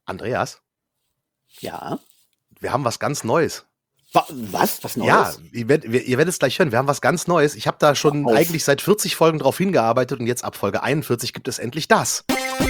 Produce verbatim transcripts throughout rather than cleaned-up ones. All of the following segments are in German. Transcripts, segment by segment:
Andreas, Ja. wir haben was ganz Neues. Wa- Was? Was Neues? Ja, ihr werdet, wir- ihr werdet es gleich hören. Wir haben was ganz Neues. Ich habe da schon Auf. eigentlich seit vierzig Folgen drauf hingearbeitet und jetzt ab Folge einundvierzig gibt es endlich das.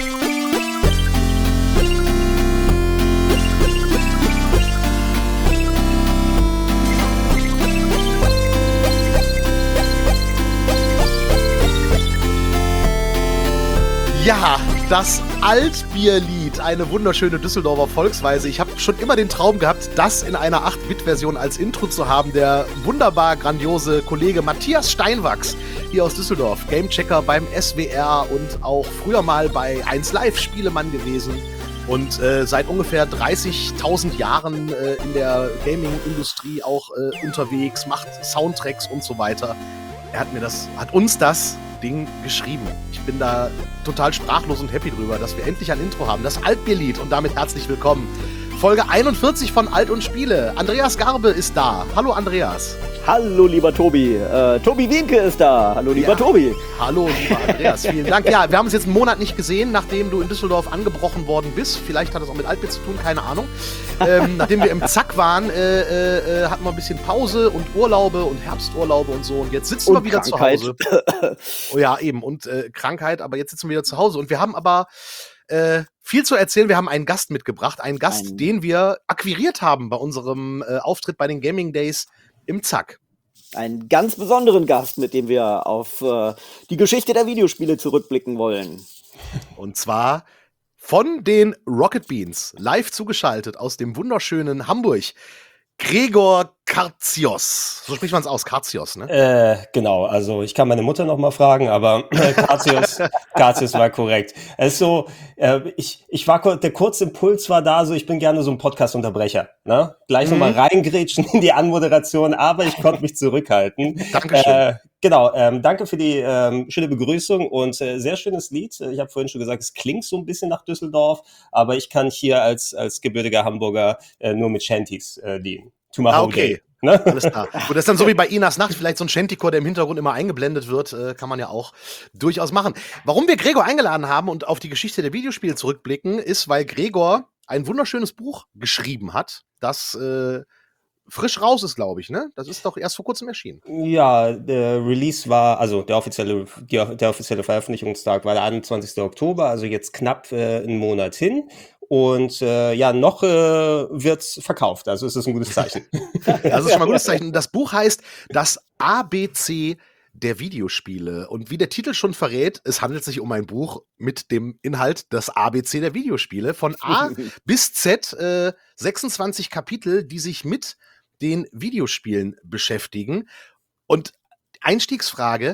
Ja, das Altbierlied, eine wunderschöne Düsseldorfer Volksweise. Ich habe schon immer den Traum gehabt, das in einer acht-Bit-Version als Intro zu haben. Der wunderbar grandiose Kollege Matthias Steinwachs hier aus Düsseldorf, Gamechecker beim S W R und auch früher mal bei eins Live Spielemann gewesen und äh, seit ungefähr dreißigtausend Jahren äh, in der Gaming-Industrie auch äh, unterwegs, macht Soundtracks und so weiter. Er hat mir das, hat uns das Ding geschrieben. Ich bin da total sprachlos und happy drüber, dass wir endlich ein Intro haben. Das Altbierlied und damit herzlich willkommen. Folge einundvierzig von Alt und Spiele. Andreas Garbe ist da. Hallo Andreas. Hallo, lieber Tobi. Äh, Tobi Wienke ist da. Hallo, lieber Ja. Tobi. Hallo, lieber Andreas. Vielen Dank. Ja, wir haben uns jetzt einen Monat nicht gesehen, nachdem du in Düsseldorf angebrochen worden bist. Vielleicht hat es auch mit Altbier zu tun, keine Ahnung. Ähm, nachdem wir im Zack waren, äh, äh, hatten wir ein bisschen Pause und Urlaube und Herbsturlaube und so. Und jetzt sitzen Und wir wieder Krankheit. zu Hause. Oh ja, eben. Und äh, Krankheit, aber jetzt sitzen wir wieder zu Hause. Und wir haben aber äh, viel zu erzählen. Wir haben einen Gast mitgebracht. Einen Gast, Ein- den wir akquiriert haben bei unserem äh, Auftritt bei den Gaming Days im Zack. Einen ganz besonderen Gast, mit dem wir auf äh, die Geschichte der Videospiele zurückblicken wollen. Und zwar von den Rocket Beans, live zugeschaltet aus dem wunderschönen Hamburg, Gregor Karzios. So spricht man es aus, Karzios, ne? Äh, genau, also ich kann meine Mutter noch mal fragen, aber äh, Karzios, Karzios war korrekt. Es ist so, äh, ich, ich war, kur- der kurze Impuls war da, so ich bin gerne so ein Podcast-Unterbrecher, ne? Gleich Mhm. nochmal reingrätschen in die Anmoderation, aber ich konnte mich zurückhalten. Dankeschön. Äh, genau, ähm, danke für die ähm, schöne Begrüßung und äh, sehr schönes Lied. Ich habe vorhin schon gesagt, es klingt so ein bisschen nach Düsseldorf, aber ich kann hier als, als gebürtiger Hamburger äh, nur mit Shanties äh, dienen. To my Ah, whole okay. day. Ne? Alles klar. Und das ist dann so wie bei Inas Nacht, vielleicht so ein Shantychor, der im Hintergrund immer eingeblendet wird, äh, kann man ja auch durchaus machen. Warum wir Gregor eingeladen haben und auf die Geschichte der Videospiele zurückblicken, ist, weil Gregor ein wunderschönes Buch geschrieben hat, das äh, frisch raus ist, glaube ich, ne? Das ist doch erst vor kurzem erschienen. Ja, der Release war, also der offizielle, die, der offizielle Veröffentlichungstag war der einundzwanzigster Oktober, also jetzt knapp äh, einen Monat hin. Und äh, ja, noch äh, wird's verkauft, also es ist ein gutes Zeichen. Das ist schon mal ein gutes Zeichen. Das Buch heißt Das A B C der Videospiele. Und wie der Titel schon verrät, es handelt sich um ein Buch mit dem Inhalt Das A B C der Videospiele. Von A bis Z äh, sechsundzwanzig Kapitel, die sich mit den Videospielen beschäftigen. Und Einstiegsfrage,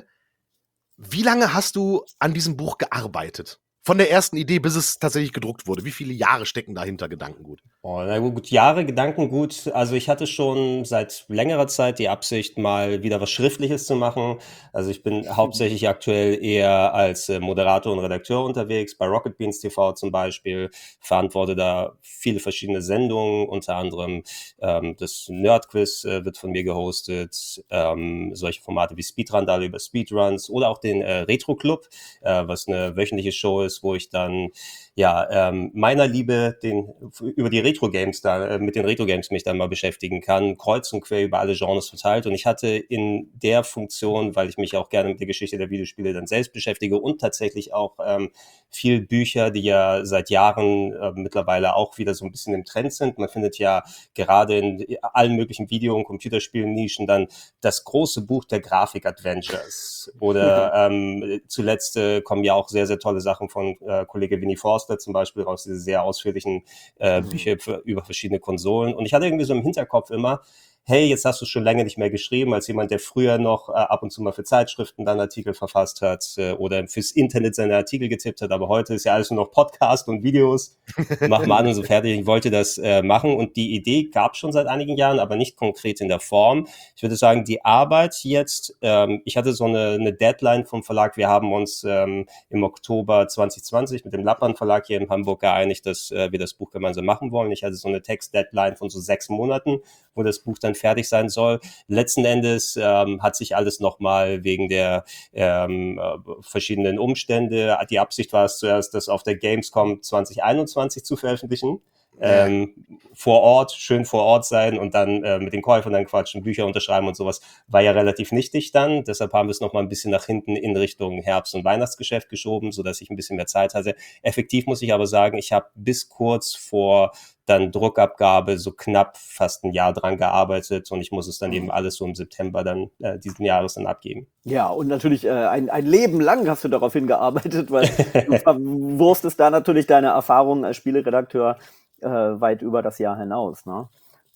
wie lange hast du an diesem Buch gearbeitet? Von der ersten Idee, bis es tatsächlich gedruckt wurde. Wie viele Jahre stecken dahinter Gedankengut? Oh, na gut, Jahre, Gedankengut. Also ich hatte schon seit längerer Zeit die Absicht, mal wieder was Schriftliches zu machen. Also ich bin hauptsächlich aktuell eher als äh, Moderator und Redakteur unterwegs, bei Rocket Beans T V zum Beispiel, verantworte da viele verschiedene Sendungen, unter anderem ähm, das Nerdquiz äh, wird von mir gehostet, ähm, solche Formate wie Speedrandale über Speedruns oder auch den äh, Retro Club, äh, was eine wöchentliche Show ist, wo ich dann ja ähm, meiner Liebe den über die Retro-Games da äh, mit den Retro-Games mich dann mal beschäftigen kann, kreuz und quer über alle Genres verteilt. Und ich hatte in der Funktion, weil ich mich auch gerne mit der Geschichte der Videospiele dann selbst beschäftige und tatsächlich auch ähm, viel Bücher, die ja seit Jahren äh, mittlerweile auch wieder so ein bisschen im Trend sind. Man findet ja gerade in allen möglichen Video- und Computerspielen-Nischen dann das große Buch der Grafik-Adventures. Oder ähm, zuletzt äh, kommen ja auch sehr, sehr tolle Sachen von äh, Kollege Winnie Forster zum Beispiel raus, diese sehr ausführlichen äh, Bücher für, über verschiedene Konsolen. Und ich hatte irgendwie so im Hinterkopf immer, hey, jetzt hast du schon lange nicht mehr geschrieben, als jemand, der früher noch äh, ab und zu mal für Zeitschriften dann Artikel verfasst hat äh, oder fürs Internet seine Artikel getippt hat, aber heute ist ja alles nur noch Podcast und Videos. Mach mal an und so fertig. Ich wollte das äh, machen und die Idee gab schon seit einigen Jahren, aber nicht konkret in der Form. Ich würde sagen, die Arbeit jetzt, ähm, ich hatte so eine, eine Deadline vom Verlag. Wir haben uns ähm, im Oktober zwanzig zwanzig mit dem Lappmann Verlag hier in Hamburg geeinigt, dass äh, wir das Buch gemeinsam machen wollen. Ich hatte so eine Text-Deadline von so sechs Monaten, wo das Buch dann dann fertig sein soll. Letzten Endes ähm, hat sich alles nochmal wegen der ähm, äh, verschiedenen Umstände, die Absicht war es zuerst, das auf der Gamescom zwanzig einundzwanzig zu veröffentlichen. Ja. Ähm, vor Ort, schön vor Ort sein und dann äh, mit den Käufern dann quatschen, Bücher unterschreiben und sowas, war ja relativ nichtig dann. Deshalb haben wir es nochmal ein bisschen nach hinten in Richtung Herbst- und Weihnachtsgeschäft geschoben, sodass ich ein bisschen mehr Zeit hatte. Effektiv muss ich aber sagen, ich habe bis kurz vor dann Druckabgabe so knapp fast ein Jahr dran gearbeitet und ich muss es dann eben alles so im September dann äh, diesen Jahres dann abgeben. Ja, und natürlich äh, ein, ein Leben lang hast du darauf hingearbeitet, weil du verwurstest da natürlich deine Erfahrungen als Spieleredakteur äh, weit über das Jahr hinaus, ne?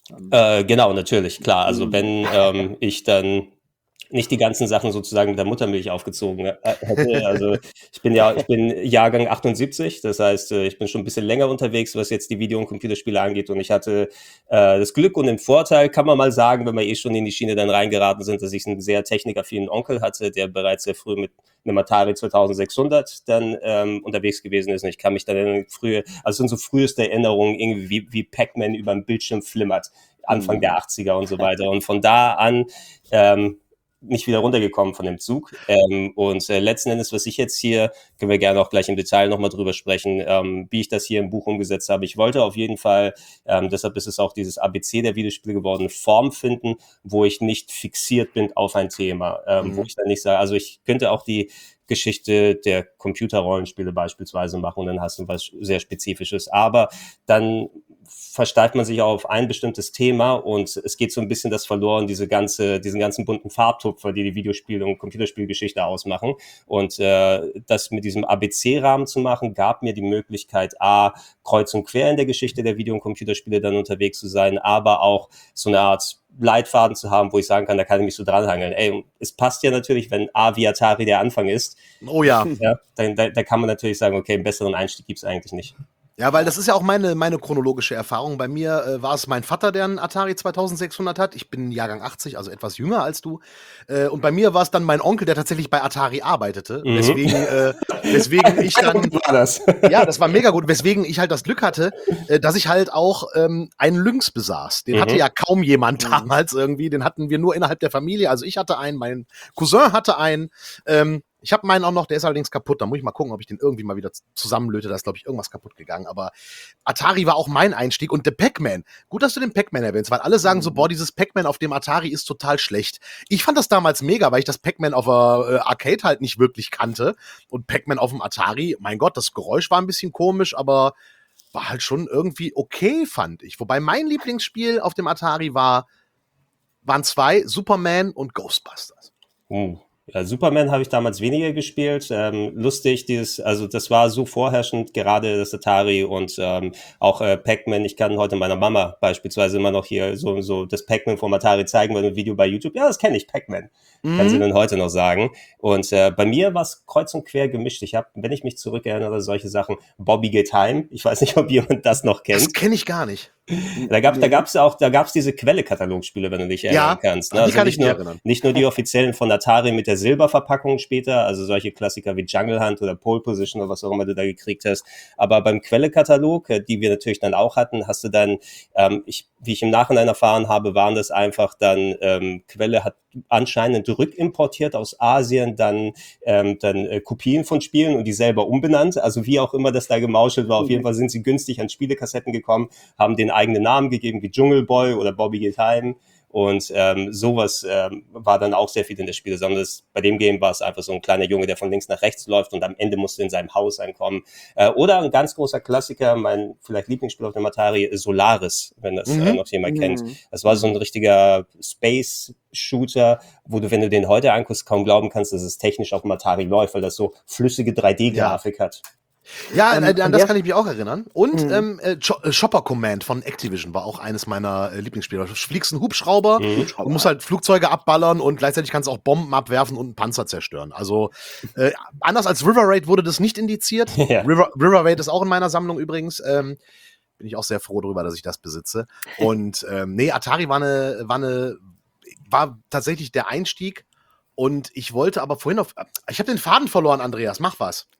Äh, genau, natürlich, klar. Also wenn ähm, ich dann nicht die ganzen Sachen sozusagen mit der Muttermilch aufgezogen hätte. Also ich bin ja, ich bin Jahrgang achtundsiebzig, das heißt, ich bin schon ein bisschen länger unterwegs, was jetzt die Video- und Computerspiele angeht und ich hatte äh, das Glück und den Vorteil, kann man mal sagen, wenn wir eh schon in die Schiene dann reingeraten sind, dass ich einen sehr technikaffinen Onkel hatte, der bereits sehr früh mit einem Atari zweitausendsechshundert dann ähm, unterwegs gewesen ist und ich kann mich dann in frühe, also sind so früheste Erinnerungen irgendwie wie, wie Pac-Man über den Bildschirm flimmert, Anfang mhm. der achtziger und so weiter und von da an ähm, nicht wieder runtergekommen von dem Zug. Ähm, und äh, letzten Endes, was ich jetzt hier, können wir gerne auch gleich im Detail nochmal drüber sprechen, ähm, wie ich das hier im Buch umgesetzt habe. Ich wollte auf jeden Fall, ähm, deshalb ist es auch dieses A B C der Videospiele geworden, Form finden, wo ich nicht fixiert bin auf ein Thema, ähm, mhm. wo ich dann nicht sage, also ich könnte auch die Geschichte der Computerrollenspiele beispielsweise machen und dann hast du was sehr Spezifisches, aber dann versteift man sich auf ein bestimmtes Thema und es geht so ein bisschen das verloren, diese ganze, diesen ganzen bunten Farbtupfer, die die Videospiel- und Computerspielgeschichte ausmachen. Und äh, das mit diesem A B C-Rahmen zu machen, gab mir die Möglichkeit, A, kreuz und quer in der Geschichte der Video- und Computerspiele dann unterwegs zu sein, aber auch so eine Art Leitfaden zu haben, wo ich sagen kann, da kann ich mich so dranhangeln. Ey, es passt ja natürlich, wenn A wie Atari der Anfang ist. Oh ja. ja dann, da, da kann man natürlich sagen, okay, einen besseren Einstieg gibt's eigentlich nicht. Ja, weil das ist ja auch meine, meine chronologische Erfahrung. Bei mir äh, war es mein Vater, der einen Atari zweitausendsechshundert hat. Ich bin Jahrgang achtzig, also etwas jünger als du. Äh, und bei mir war es dann mein Onkel, der tatsächlich bei Atari arbeitete. Mhm. Weswegen, äh, weswegen ich dann... war das. Ja, das war mega gut. Weswegen ich halt das Glück hatte, äh, dass ich halt auch ähm, einen Lynx besaß. Den mhm. hatte ja kaum jemand damals irgendwie. Den hatten wir nur innerhalb der Familie. Also ich hatte einen, mein Cousin hatte einen. Ähm, Ich habe meinen auch noch, der ist allerdings kaputt. Da muss ich mal gucken, ob ich den irgendwie mal wieder zusammenlöte. Da ist, glaube ich, irgendwas kaputt gegangen. Aber Atari war auch mein Einstieg. Und der Pac-Man. Gut, dass du den Pac-Man erwähnst, weil alle sagen so, boah, dieses Pac-Man auf dem Atari ist total schlecht. Ich fand das damals mega, weil ich das Pac-Man auf der äh, Arcade halt nicht wirklich kannte. Und Pac-Man auf dem Atari, mein Gott, das Geräusch war ein bisschen komisch, aber war halt schon irgendwie okay, fand ich. Wobei mein Lieblingsspiel auf dem Atari war, waren zwei, Superman und Ghostbusters. Oh. Ja, Superman habe ich damals weniger gespielt. Ähm, lustig, dieses, also das war so vorherrschend, gerade das Atari und ähm, auch äh, Pac-Man. Ich kann heute meiner Mama beispielsweise immer noch hier so, so das Pac-Man vom Atari zeigen bei einem Video bei YouTube. Ja, das kenne ich, Pac-Man. Mhm. Kann sie dann heute noch sagen. Und äh, bei mir war es kreuz und quer gemischt. Ich habe, wenn ich mich zurückerinnere, solche Sachen, Bobby Get Heim. Ich weiß nicht, ob jemand das noch kennt. Das kenne ich gar nicht. Da gab da gab's auch, da gab's diese Quelle-Katalogspiele, wenn du dich erinnern ja, kannst. Ne? Die Also kann nicht ich mich nur, erinnern. nicht nur die offiziellen von Atari mit der Silberverpackung später, also solche Klassiker wie Jungle Hunt oder Pole Position oder was auch immer du da gekriegt hast. Aber beim Quelle-Katalog, die wir natürlich dann auch hatten, hast du dann, ähm, ich, wie ich im Nachhinein erfahren habe, waren das einfach dann, ähm, Quelle hat anscheinend rückimportiert aus Asien, dann, ähm, dann äh, Kopien von Spielen und die selber umbenannt. Also wie auch immer das da gemauschelt war, auf jeden Fall sind sie günstig an Spielekassetten gekommen, haben den eigenen Namen gegeben, wie Jungle Boy oder Bobby Get Heim. Und ähm, sowas ähm, war dann auch sehr viel in der Spielesammlung. Bei dem Game war es einfach so ein kleiner Junge, der von links nach rechts läuft und am Ende musste in seinem Haus ankommen. Äh, oder ein ganz großer Klassiker, mein vielleicht Lieblingsspiel auf dem Atari, Solaris, wenn das mhm. äh, noch jemand mhm. kennt. Das war so ein richtiger Space-Shooter, wo du, wenn du den heute anguckst, kaum glauben kannst, dass es technisch auf dem Atari läuft, weil das so flüssige drei D-Grafik ja. hat. Ja, ähm, an, an das kann ich mich auch erinnern. Und mhm. ähm, äh, Chopper Command von Activision war auch eines meiner äh, Lieblingsspiele. Du fliegst einen Hubschrauber mhm. und musst halt Flugzeuge abballern und gleichzeitig kannst du auch Bomben abwerfen und einen Panzer zerstören. Also äh, anders als River Raid wurde das nicht indiziert. Ja. River, River Raid ist auch in meiner Sammlung übrigens. Ähm, bin ich auch sehr froh darüber, dass ich das besitze. Und ähm, nee, Atari war eine, war eine, war tatsächlich der Einstieg. Und ich wollte aber vorhin auf, ich habe den Faden verloren, Andreas, mach was.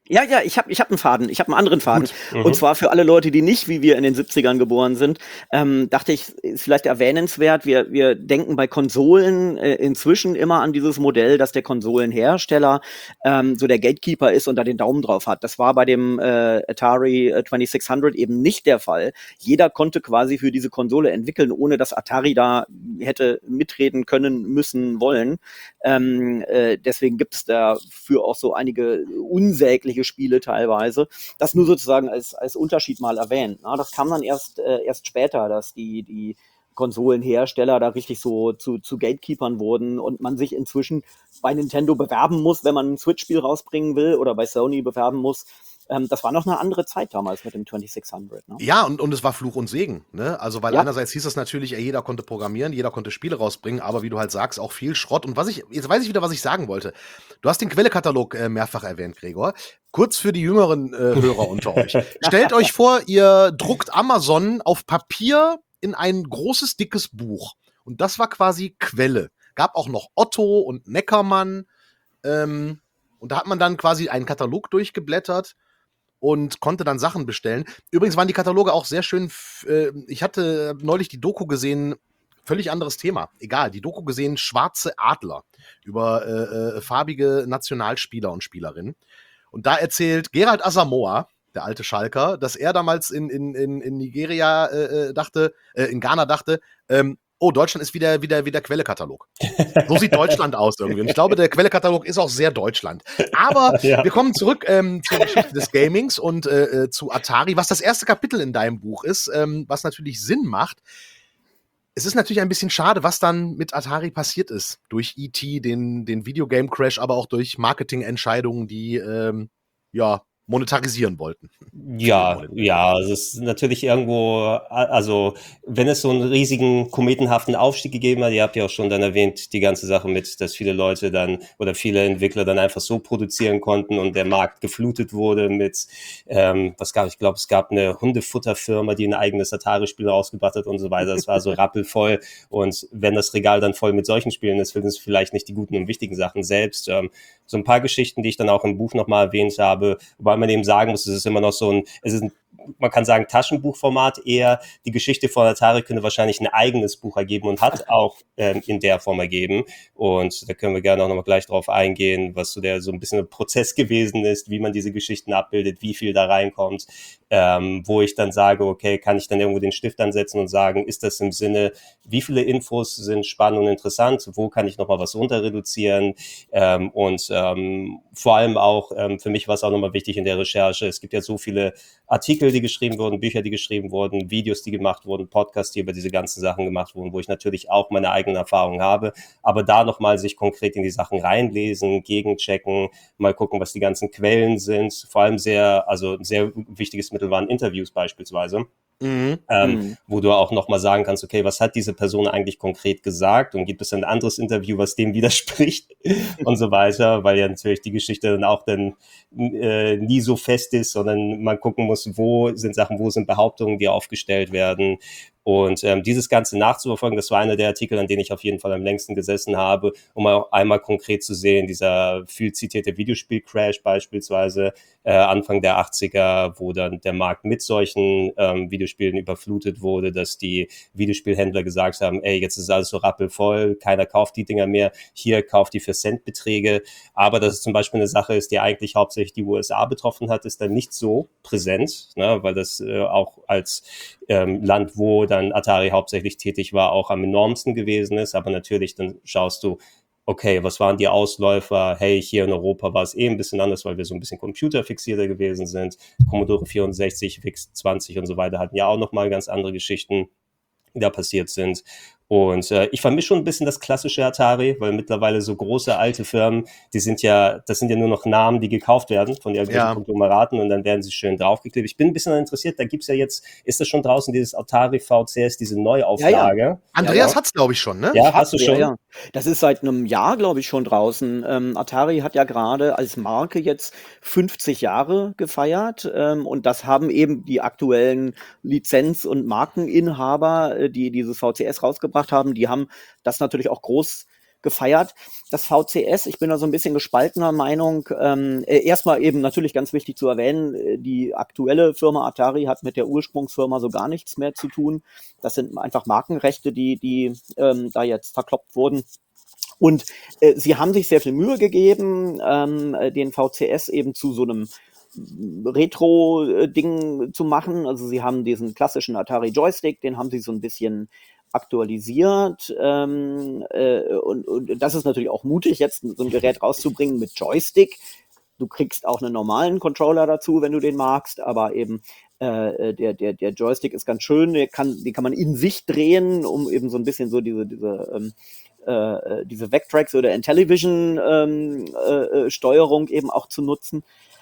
Ja, ja, ich habe ich hab einen Faden, ich habe einen anderen Faden. Mhm. Und zwar für alle Leute, die nicht wie wir in den siebzigern geboren sind, ähm, dachte ich, ist vielleicht erwähnenswert, wir, wir denken bei Konsolen äh, inzwischen immer an dieses Modell, dass der Konsolenhersteller ähm, so der Gatekeeper ist und da den Daumen drauf hat. Das war bei dem äh, Atari äh, twenty-six hundred eben nicht der Fall. Jeder konnte quasi für diese Konsole entwickeln, ohne dass Atari da hätte mitreden können, müssen, wollen. Ähm, äh, deswegen gibt es dafür auch so einige unsägliche Spiele teilweise. Das nur sozusagen als, als Unterschied mal erwähnt. Na, das kam dann erst, äh, erst später, dass die, die Konsolenhersteller da richtig so zu, zu Gatekeepern wurden und man sich inzwischen bei Nintendo bewerben muss, wenn man ein Switch-Spiel rausbringen will, oder bei Sony bewerben muss. Ähm, das war noch eine andere Zeit damals mit dem twenty-six hundred. Ne? Ja, und, und es war Fluch und Segen, ne? Also, weil Ja. einerseits hieß es natürlich, ey, jeder konnte programmieren, jeder konnte Spiele rausbringen, aber wie du halt sagst, auch viel Schrott. Und was ich, jetzt weiß ich wieder, was ich sagen wollte. Du hast den Quellekatalog äh, mehrfach erwähnt, Gregor. Kurz für die jüngeren äh, Hörer unter euch. Stellt euch vor, ihr druckt Amazon auf Papier in ein großes, dickes Buch. Und das war quasi Quelle. Gab auch noch Otto und Neckermann. Ähm, und da hat man dann quasi einen Katalog durchgeblättert und konnte dann Sachen bestellen. Übrigens waren die Kataloge auch sehr schön. f- äh, Ich hatte neulich die Doku gesehen, völlig anderes Thema. Egal, die Doku gesehen, Schwarze Adler über äh, äh, farbige Nationalspieler und Spielerinnen. Und da erzählt Gerald Asamoah, der alte Schalker, dass er damals in, in, in, in Nigeria äh, äh, dachte, äh, in Ghana dachte, ähm, oh, Deutschland ist wieder, wieder, wieder Quellekatalog. So sieht Deutschland aus irgendwie. Und ich glaube, der Quellekatalog ist auch sehr Deutschland. Aber Ja. wir kommen zurück ähm, zur Geschichte des Gamings und äh, äh, zu Atari, was das erste Kapitel in deinem Buch ist, ähm, was natürlich Sinn macht. Es ist natürlich ein bisschen schade, was dann mit Atari passiert ist. Durch E T, den, den Videogame-Crash, aber auch durch Marketingentscheidungen, die ähm, ja, monetarisieren wollten. Ja, ja, also es ist natürlich irgendwo, a- also wenn es so einen riesigen kometenhaften Aufstieg gegeben hat, ihr habt ja auch schon dann erwähnt, die ganze Sache mit, dass viele Leute dann oder viele Entwickler dann einfach so produzieren konnten und der Markt geflutet wurde mit, ähm, was gab ich glaube, es gab eine Hundefutterfirma, die ein eigenes Atari-Spiel rausgebracht hat und so weiter. Es war so rappelvoll und wenn das Regal dann voll mit solchen Spielen ist, finden es vielleicht nicht die guten und wichtigen Sachen selbst. Ähm, so ein paar Geschichten, die ich dann auch im Buch nochmal erwähnt habe, wobei man eben sagen muss, es ist immer noch so ein, es ist ein, man kann sagen, Taschenbuchformat eher. Die Geschichte von Atari könnte wahrscheinlich ein eigenes Buch ergeben und hat auch ähm, in der Form ergeben. Und da können wir gerne auch nochmal gleich drauf eingehen, was so der so ein bisschen ein Prozess gewesen ist, wie man diese Geschichten abbildet, wie viel da reinkommt, ähm, wo ich dann sage, okay, kann ich dann irgendwo den Stift ansetzen und sagen, ist das im Sinne, wie viele Infos sind spannend und interessant, wo kann ich nochmal was runter reduzieren, ähm, und ähm, vor allem auch, ähm, für mich war es auch nochmal wichtig in der Recherche, es gibt ja so viele Artikel, die geschrieben wurden, Bücher, die geschrieben wurden, Videos, die gemacht wurden, Podcasts, die über diese ganzen Sachen gemacht wurden, wo ich natürlich auch meine eigenen Erfahrungen habe, aber da nochmal sich konkret in die Sachen reinlesen, gegenchecken, mal gucken, was die ganzen Quellen sind, vor allem sehr, also ein sehr wichtiges Mittel waren Interviews beispielsweise. Mhm. Ähm, Mhm. wo du auch nochmal sagen kannst, okay, was hat diese Person eigentlich konkret gesagt und gibt es ein anderes Interview, was dem widerspricht und so weiter, weil ja natürlich die Geschichte dann auch dann äh, nie so fest ist, sondern man gucken muss, wo sind Sachen, wo sind Behauptungen, die aufgestellt werden. Und ähm, dieses Ganze nachzuverfolgen, das war einer der Artikel, an denen ich auf jeden Fall am längsten gesessen habe, um auch einmal konkret zu sehen, dieser viel zitierte Videospiel-Crash beispielsweise, äh, Anfang der achtziger, wo dann der Markt mit solchen ähm, Videospielen überflutet wurde, dass die Videospielhändler gesagt haben, ey, jetzt ist alles so rappelvoll, keiner kauft die Dinger mehr, hier kauft die für Centbeträge. Aber dass es zum Beispiel eine Sache ist, die eigentlich hauptsächlich die U S A betroffen hat, ist dann nicht so präsent, ne, weil das äh, auch als ähm, Land, wo dann Atari hauptsächlich tätig war, auch am enormsten gewesen ist. Aber natürlich, dann schaust du, okay, was waren die Ausläufer? Hey, hier in Europa war es eh ein bisschen anders, weil wir so ein bisschen computerfixierter gewesen sind. Commodore vierundsechzig, V I X zwanzig und so weiter hatten ja auch nochmal ganz andere Geschichten, die da passiert sind. Und äh, ich vermisse schon ein bisschen das klassische Atari, weil mittlerweile so große alte Firmen, die sind ja, das sind ja nur noch Namen, die gekauft werden von irgendwelchen Ja. Konglomeraten und dann werden sie schön draufgeklebt. Ich bin ein bisschen interessiert, da gibt's ja jetzt, ist das schon draußen, dieses Atari V C S, diese Neuauflage? Andreas ja, hat's, glaube ich, schon, ne? ja, hast du Ja, schon? ja. Das ist seit einem Jahr, glaube ich, schon draußen. Ähm, Atari hat ja gerade als Marke jetzt fünfzig Jahre gefeiert, ähm, und das haben eben die aktuellen Lizenz- und Markeninhaber, äh, die dieses V C S rausgebracht haben, die haben das natürlich auch groß gefeiert. Das V C S, ich bin da so ein bisschen gespaltener Meinung. Ähm, äh, erstmal eben natürlich ganz wichtig zu erwähnen, äh, die aktuelle Firma Atari hat mit der Ursprungsfirma so gar nichts mehr zu tun. Das sind einfach Markenrechte, die, die ähm, da jetzt verkloppt wurden. Und äh, sie haben sich sehr viel Mühe gegeben, ähm, den V C S eben zu so einem Retro-Ding zu machen. Also sie haben diesen klassischen Atari-Joystick, den haben sie so ein bisschen aktualisiert. Ähm, äh, und, und das ist natürlich auch mutig, jetzt so ein Gerät rauszubringen mit Joystick. Du kriegst auch einen normalen Controller dazu, wenn du den magst, aber eben äh, der, der, der Joystick ist ganz schön, den kann, den kann man in sich drehen, um eben so ein bisschen so diese, diese ähm, äh, diese Vectrex oder Intellivision ähm, äh, Steuerung eben auch zu nutzen.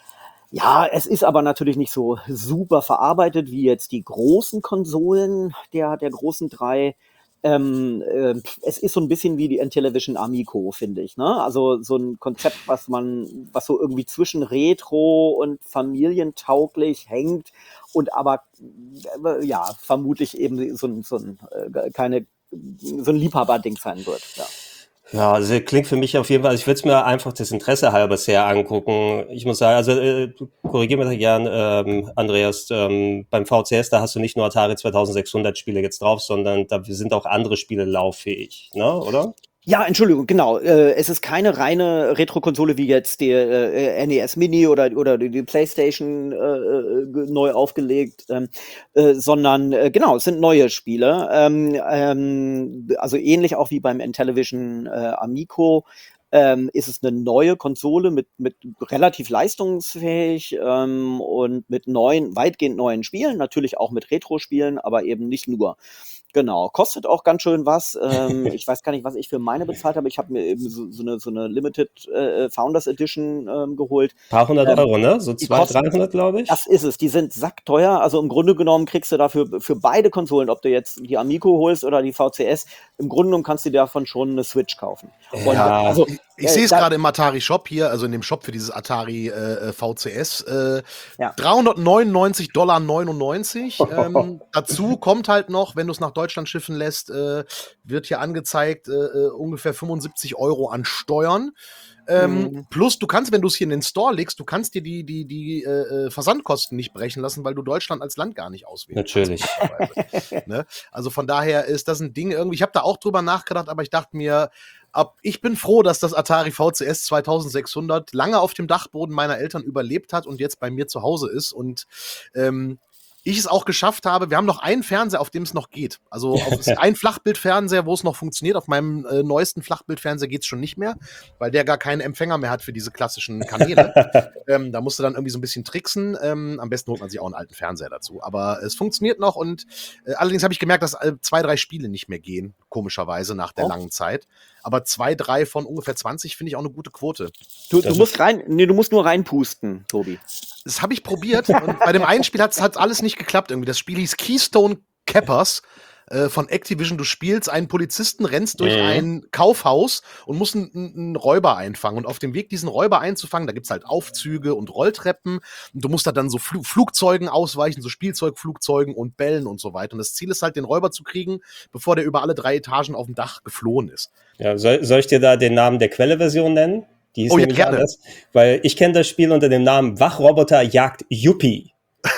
Ja, es ist aber natürlich nicht so super verarbeitet wie jetzt die großen Konsolen der, der großen drei. Ähm, äh, es ist so ein bisschen wie die Intellivision Amico, finde ich, ne? Also so ein Konzept, was man, was so irgendwie zwischen Retro und familientauglich hängt und aber, äh, ja, vermutlich eben so ein, so ein, äh, keine, so ein Liebhaberding sein wird, ja. Ja, also klingt für mich auf jeden Fall, also ich würde es mir einfach das Interesse halber sehr angucken. Ich muss sagen, also äh, korrigiere mich da gern, ähm, Andreas, ähm, beim V C S, da hast du nicht nur Atari zweitausendsechshundert Spiele jetzt drauf, sondern da sind auch andere Spiele lauffähig, ne, oder? Ja, Entschuldigung, genau. Äh, es ist keine reine Retro-Konsole wie jetzt der äh, N E S Mini oder, oder die PlayStation äh, neu aufgelegt, ähm, äh, sondern äh, genau, es sind neue Spiele. Ähm, ähm, also ähnlich auch wie beim Intellivision äh, Amico. Ähm, ist es eine neue Konsole mit, mit relativ leistungsfähig ähm, und mit neuen, weitgehend neuen Spielen, natürlich auch mit Retro-Spielen, aber eben nicht nur. Genau, kostet auch ganz schön was. Ähm, ich weiß gar nicht, was ich für meine bezahlt habe. Ich habe mir eben so, so, eine, so eine Limited äh, Founders Edition ähm, geholt. Ein paar hundert Ähm, Euro, ne? So die zwei, kosten- dreihundert, glaube ich. Das ist es. Die sind sackteuer. Also im Grunde genommen kriegst du dafür für beide Konsolen, ob du jetzt die Amico holst oder die V C S, im Grunde genommen kannst du dir davon schon eine Switch kaufen. Und Ja. also, Ich äh, sehe es da- gerade im Atari-Shop hier, also in dem Shop für dieses Atari äh, V C S. Äh, Ja. dreihundertneunundneunzig Dollar neunundneunzig. Ähm, dazu kommt halt noch, wenn du es nach Deutschland schiffen lässt, äh, wird hier angezeigt, äh, äh, ungefähr fünfundsiebzig Euro an Steuern. Ähm, Mhm. Plus, du kannst, wenn du es hier in den Store legst, du kannst dir die, die, die äh, Versandkosten nicht brechen lassen, weil du Deutschland als Land gar nicht auswählen Natürlich. kannst. Ne? Also von daher ist das ein Ding irgendwie, ich habe da auch drüber nachgedacht, aber ich dachte mir, ab, ich bin froh, dass das Atari V C S zweitausendsechshundert lange auf dem Dachboden meiner Eltern überlebt hat und jetzt bei mir zu Hause ist und ähm, ich es auch geschafft habe, wir haben noch einen Fernseher, auf dem es noch geht. Also auf, es ist ein Flachbildfernseher, wo es noch funktioniert. Auf meinem äh, neuesten Flachbildfernseher geht es schon nicht mehr, weil der gar keinen Empfänger mehr hat für diese klassischen Kanäle. ähm, da musst du dann irgendwie so ein bisschen tricksen. Ähm, am besten holt man sich auch einen alten Fernseher dazu. Aber es funktioniert noch und äh, allerdings habe ich gemerkt, dass äh, zwei, drei Spiele nicht mehr gehen, komischerweise nach der Oh. langen Zeit. Aber zwei, drei von ungefähr zwanzig finde ich auch eine gute Quote. Du, Das du musst rein, nee, du musst nur reinpusten, Tobi. Das habe ich probiert und bei dem einen Spiel hat es alles nicht geklappt irgendwie. Das Spiel hieß Keystone Cappers äh, von Activision. Du spielst einen Polizisten, rennst durch Mhm. ein Kaufhaus und musst einen, einen Räuber einfangen. Und auf dem Weg, diesen Räuber einzufangen, da gibt's halt Aufzüge und Rolltreppen. Und du musst da dann so Fl Flugzeugen ausweichen, so Spielzeugflugzeugen und Bällen und so weiter. Und das Ziel ist halt, den Räuber zu kriegen, bevor der über alle drei Etagen auf dem Dach geflohen ist. Ja, soll, soll ich dir da den Namen der Quelle-Version nennen? Die hieß Oh ja, nämlich gerne. anders. Weil ich kenne das Spiel unter dem Namen Wachroboter jagt Yuppie.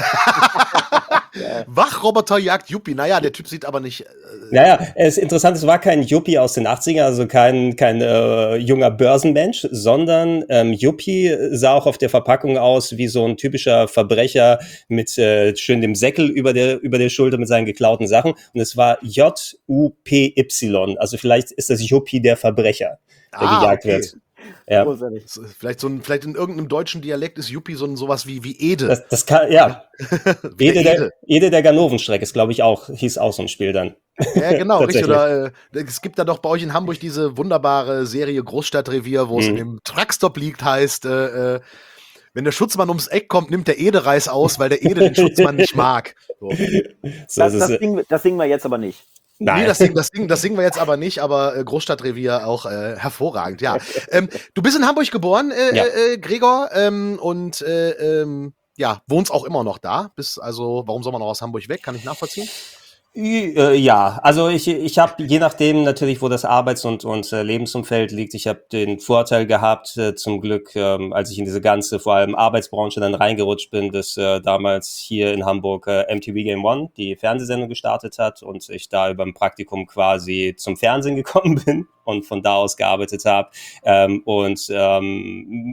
Wachroboter jagt Yuppie. Naja, der Typ sieht aber nicht. Äh, Naja, es ist interessant, es war kein Yuppie aus den achtzigern, also kein, kein äh, junger Börsenmensch, sondern ähm, Yuppie sah auch auf der Verpackung aus wie so ein typischer Verbrecher mit äh, schön dem Säckel über der, über der Schulter mit seinen geklauten Sachen. Und es war J U P Y, also vielleicht ist das Yuppie der Verbrecher, der Ah, gejagt okay. wird. Ja, Großartig. Das ist Vielleicht, so ein, vielleicht in irgendeinem deutschen Dialekt ist Yuppie so ein, sowas wie, wie Ede. das, das kann, ja. Wie Ede der der, Ede der Ganovenstreck ist, glaube ich, auch, hieß auch so ein Spiel dann. Ja, genau, richtig. Tatsächlich. Oder äh, es gibt da doch bei euch in Hamburg diese wunderbare Serie Großstadtrevier, wo es Mhm. in dem Truckstop liegt, heißt, äh, äh, wenn der Schutzmann ums Eck kommt, nimmt der Ede-Reis aus, weil der Ede den Schutzmann nicht mag. So. So Das, ist das, es. singen, das singen wir jetzt aber nicht. Nein. Nee, das, singen, das, singen, das singen wir jetzt aber nicht, aber äh, Großstadtrevier auch äh, hervorragend, ja. ähm, du bist in Hamburg geboren, äh, Ja. äh, Gregor, ähm, und äh, ähm, ja, wohnst auch immer noch da. Bist also, warum soll man noch aus Hamburg weg? Kann ich nachvollziehen? Ja, also ich, ich habe, je nachdem natürlich, wo das Arbeits- und, und äh, Lebensumfeld liegt, ich habe den Vorteil gehabt, äh, zum Glück, ähm, als ich in diese ganze, vor allem Arbeitsbranche dann reingerutscht bin, dass äh, damals hier in Hamburg äh, M T V Game One die Fernsehsendung gestartet hat und ich da über ein Praktikum quasi zum Fernsehen gekommen bin und von da aus gearbeitet habe. Ähm, und ähm,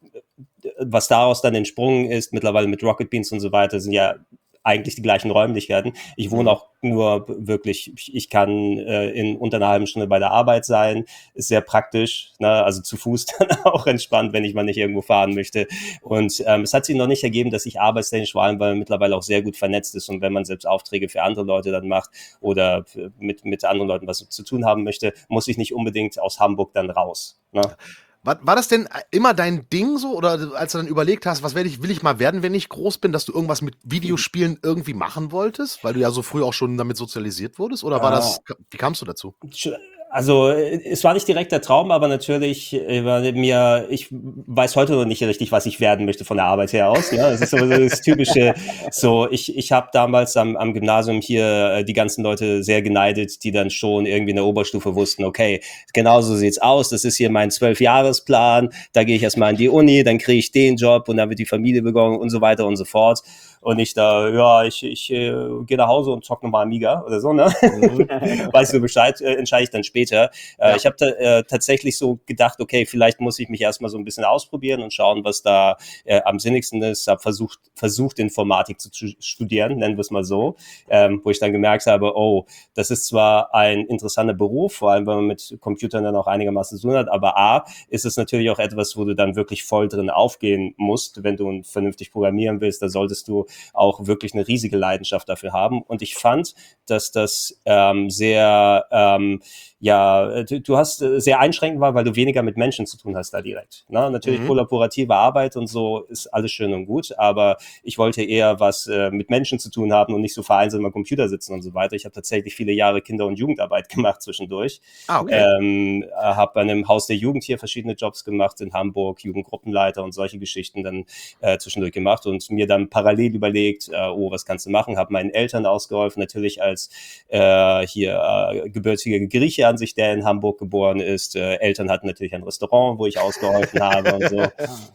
was daraus dann entsprungen ist, mittlerweile mit Rocket Beans und so weiter, sind ja eigentlich die gleichen Räumlichkeiten. Ich wohne auch nur wirklich, ich kann äh, in unter einer halben Stunde bei der Arbeit sein, ist sehr praktisch, ne? Also zu Fuß dann auch entspannt, wenn ich mal nicht irgendwo fahren möchte. Und ähm, es hat sich noch nicht ergeben, dass ich arbeitstechnisch, vor allem, weil man mittlerweile auch sehr gut vernetzt ist und wenn man selbst Aufträge für andere Leute dann macht oder mit, mit anderen Leuten was zu tun haben möchte, muss ich nicht unbedingt aus Hamburg dann raus, ne? War, war das denn immer dein Ding so? Oder als du dann überlegt hast, was werde ich, will ich mal werden, wenn ich groß bin, dass du irgendwas mit Videospielen irgendwie machen wolltest? Weil du ja so früh auch schon damit sozialisiert wurdest? Oder war das, wie kamst du dazu? Also es war nicht direkt der Traum, aber natürlich äh, war mir, ich weiß heute noch nicht richtig, was ich werden möchte von der Arbeit her aus. Ne? Das ist so das typische, so ich ich habe damals am, am Gymnasium hier äh, die ganzen Leute sehr geneidet, die dann schon irgendwie in der Oberstufe wussten, okay, genau so sieht's aus, das ist hier mein Zwölfjahresplan, da gehe ich erstmal in die Uni, dann kriege ich den Job und dann wird die Familie begonnen und so weiter und so fort. Und ich da, ja, ich, ich äh, gehe nach Hause und zock nochmal Amiga oder so, ne? Mhm. Weißt du Bescheid, äh, entscheide ich dann später. Äh, ja. Ich habe da, äh, tatsächlich so gedacht, okay, vielleicht muss ich mich erstmal so ein bisschen ausprobieren und schauen, was da äh, am sinnigsten ist. Habe versucht, versucht, Informatik zu studieren, nennen wir es mal so, ähm, wo ich dann gemerkt habe, oh, das ist zwar ein interessanter Beruf, vor allem, wenn man mit Computern dann auch einigermaßen zu tun hat, aber A, ist es natürlich auch etwas, wo du dann wirklich voll drin aufgehen musst, wenn du vernünftig programmieren willst, da solltest du auch wirklich eine riesige Leidenschaft dafür haben. Und ich fand, dass das ähm, sehr, ähm, ja, du, du hast äh, sehr einschränkend war, weil du weniger mit Menschen zu tun hast da direkt. Ne? Natürlich mhm. kollaborative Arbeit und so ist alles schön und gut, aber ich wollte eher was äh, mit Menschen zu tun haben und nicht so vereinzelt am Computer sitzen und so weiter. Ich habe tatsächlich viele Jahre Kinder- und Jugendarbeit gemacht zwischendurch. Ah, okay. Ähm, habe bei einem Haus der Jugend hier verschiedene Jobs gemacht in Hamburg, Jugendgruppenleiter und solche Geschichten dann äh, zwischendurch gemacht und mir dann parallel überlegt, äh, oh, was kannst du machen? Habe meinen Eltern ausgeholfen, natürlich als äh, hier äh, gebürtiger Grieche an sich, der in Hamburg geboren ist. Äh, Eltern hatten natürlich ein Restaurant, wo ich ausgeholfen habe und so.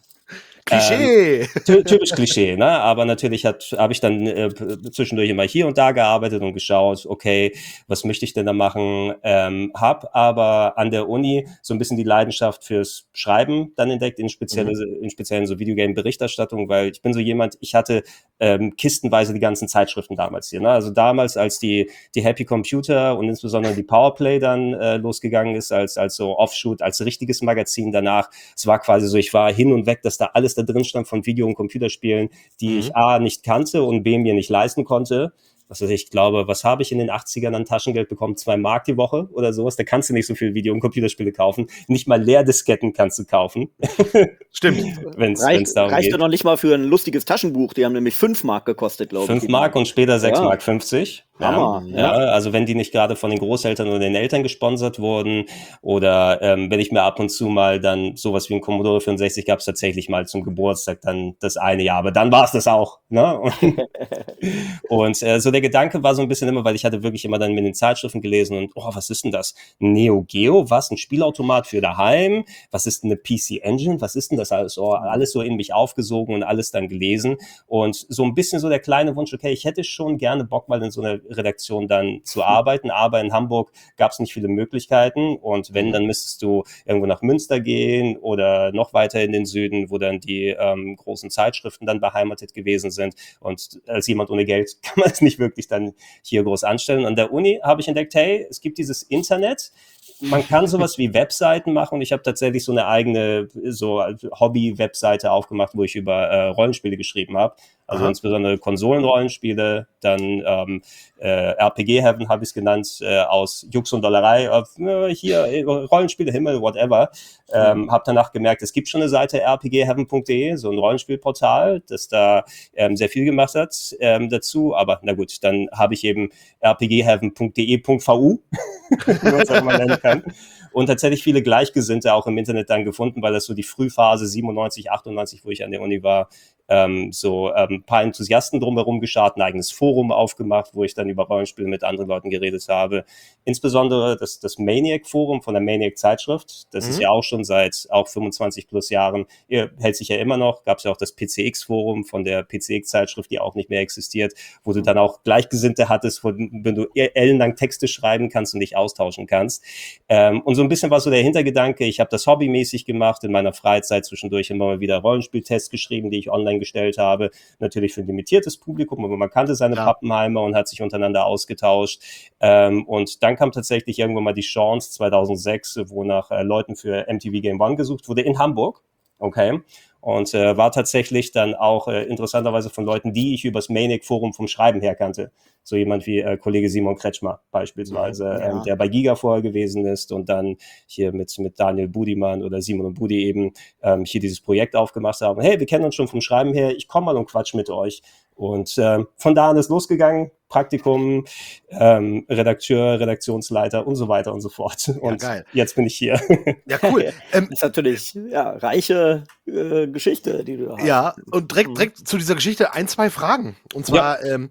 Klischee! Ähm, typisch Klischee, ne? Aber natürlich habe ich dann äh, zwischendurch immer hier und da gearbeitet und geschaut, okay, was möchte ich denn da machen? Ähm, hab aber an der Uni so ein bisschen die Leidenschaft fürs Schreiben dann entdeckt, in, spezielle, mhm. in speziellen so Videogame-Berichterstattung, weil ich bin so jemand, ich hatte ähm, kistenweise die ganzen Zeitschriften damals hier, ne? Also damals, als die, die Happy Computer und insbesondere die Powerplay dann äh, losgegangen ist, als, als so Offshoot, als richtiges Magazin danach, es war quasi so, ich war hin und weg, dass da alles da drin stand von Video- und Computerspielen, die mhm. ich A, nicht kannte und B, mir nicht leisten konnte. Was weiß ich, glaube, was habe ich in den achtzigern an Taschengeld bekommen? Zwei Mark die Woche oder sowas. Da kannst du nicht so viel Video- und Computerspiele kaufen. Nicht mal Leerdisketten kannst du kaufen. Stimmt. Wenn's, Reicht, wenn's darum reicht geht. Doch nicht mal für ein lustiges Taschenbuch. Die haben nämlich fünf Mark gekostet, glaube ich. Fünf Mark und später sechs ja. Mark fünfzig. Hammer. Ja, ja. ja, also wenn die nicht gerade von den Großeltern oder den Eltern gesponsert wurden oder ähm, wenn ich mir ab und zu mal dann sowas wie ein Commodore vierundsechzig gab es tatsächlich mal zum Geburtstag dann das eine Jahr, aber dann war es das auch. Ne? Und, und äh, so der Gedanke war so ein bisschen immer, weil ich hatte wirklich immer dann mit den Zeitschriften gelesen und oh, was ist denn das? Neo Geo, was? Ein Spielautomat für daheim? Was ist denn eine P C Engine? Was ist denn das alles? Oh, alles so in mich aufgesogen und alles dann gelesen und so ein bisschen so der kleine Wunsch, okay, ich hätte schon gerne Bock mal in so eine Redaktion dann zu arbeiten, aber in Hamburg gab es nicht viele Möglichkeiten und wenn, dann müsstest du irgendwo nach Münster gehen oder noch weiter in den Süden, wo dann die ähm, großen Zeitschriften dann beheimatet gewesen sind und als jemand ohne Geld kann man es nicht wirklich dann hier groß anstellen. An der Uni habe ich entdeckt, hey, es gibt dieses Internet, man kann sowas wie Webseiten machen und ich habe tatsächlich so eine eigene so Hobby-Webseite aufgemacht, wo ich über äh, Rollenspiele geschrieben habe. Also Aha. insbesondere Konsolenrollenspiele, dann ähm, äh, R P G Heaven habe ich es genannt, äh, aus Jux und Dollerei, äh, hier Rollenspiele, Himmel, whatever. Ähm, mhm. Habe danach gemerkt, es gibt schon eine Seite r p g heaven punkt d e, so ein Rollenspielportal, das da ähm, sehr viel gemacht hat ähm, dazu, aber na gut, dann habe ich eben r p g heaven punkt d e punkt v u, wie man es auch mal nennen kann. Und tatsächlich viele Gleichgesinnte auch im Internet dann gefunden, weil das so die Frühphase siebenundneunzig, achtundneunzig, wo ich an der Uni war, ähm, so ähm, ein paar Enthusiasten drumherum geschart, ein eigenes Forum aufgemacht, wo ich dann über Rollenspiele mit anderen Leuten geredet habe. Insbesondere das, das Maniac-Forum von der Maniac-Zeitschrift, das Mhm. ist ja auch schon seit auch fünfundzwanzig plus Jahren, hält sich ja immer noch, gab es ja auch das P C X-Forum von der P C X-Zeitschrift, die auch nicht mehr existiert, wo du dann auch Gleichgesinnte hattest, wo, wenn du ellenlang Texte schreiben kannst und dich austauschen kannst. Ähm, und so ein bisschen war so der Hintergedanke, ich habe das hobbymäßig gemacht, in meiner Freizeit zwischendurch immer mal wieder Rollenspieltests geschrieben, die ich online gestellt habe, natürlich für ein limitiertes Publikum, aber man kannte seine Ja. Pappenheimer und hat sich untereinander ausgetauscht. Ähm, und dann kam tatsächlich irgendwann mal die Chance, zweitausendsechs, wo nach äh, Leuten für M T V Game One gesucht wurde in Hamburg. Okay. Und äh, war tatsächlich dann auch äh, interessanterweise von Leuten, die ich übers Maniac-Forum vom Schreiben her kannte. So jemand wie äh, Kollege Simon Kretschmer beispielsweise, Ja. ähm, der bei Giga vorher gewesen ist und dann hier mit, mit Daniel Budimann oder Simon und Budi eben ähm, hier dieses Projekt aufgemacht haben. Hey, wir kennen uns schon vom Schreiben her, ich komme mal und quatsch mit euch. Und äh, von da an ist losgegangen, Praktikum, ähm, Redakteur, Redaktionsleiter und so weiter und so fort. Und Ja, geil. jetzt bin ich hier. Ja, cool. ähm, Das ist natürlich ja reiche äh, Geschichte, die du da hast. ja, und direkt, Mhm. direkt zu dieser Geschichte ein, zwei Fragen. Und zwar, ähm,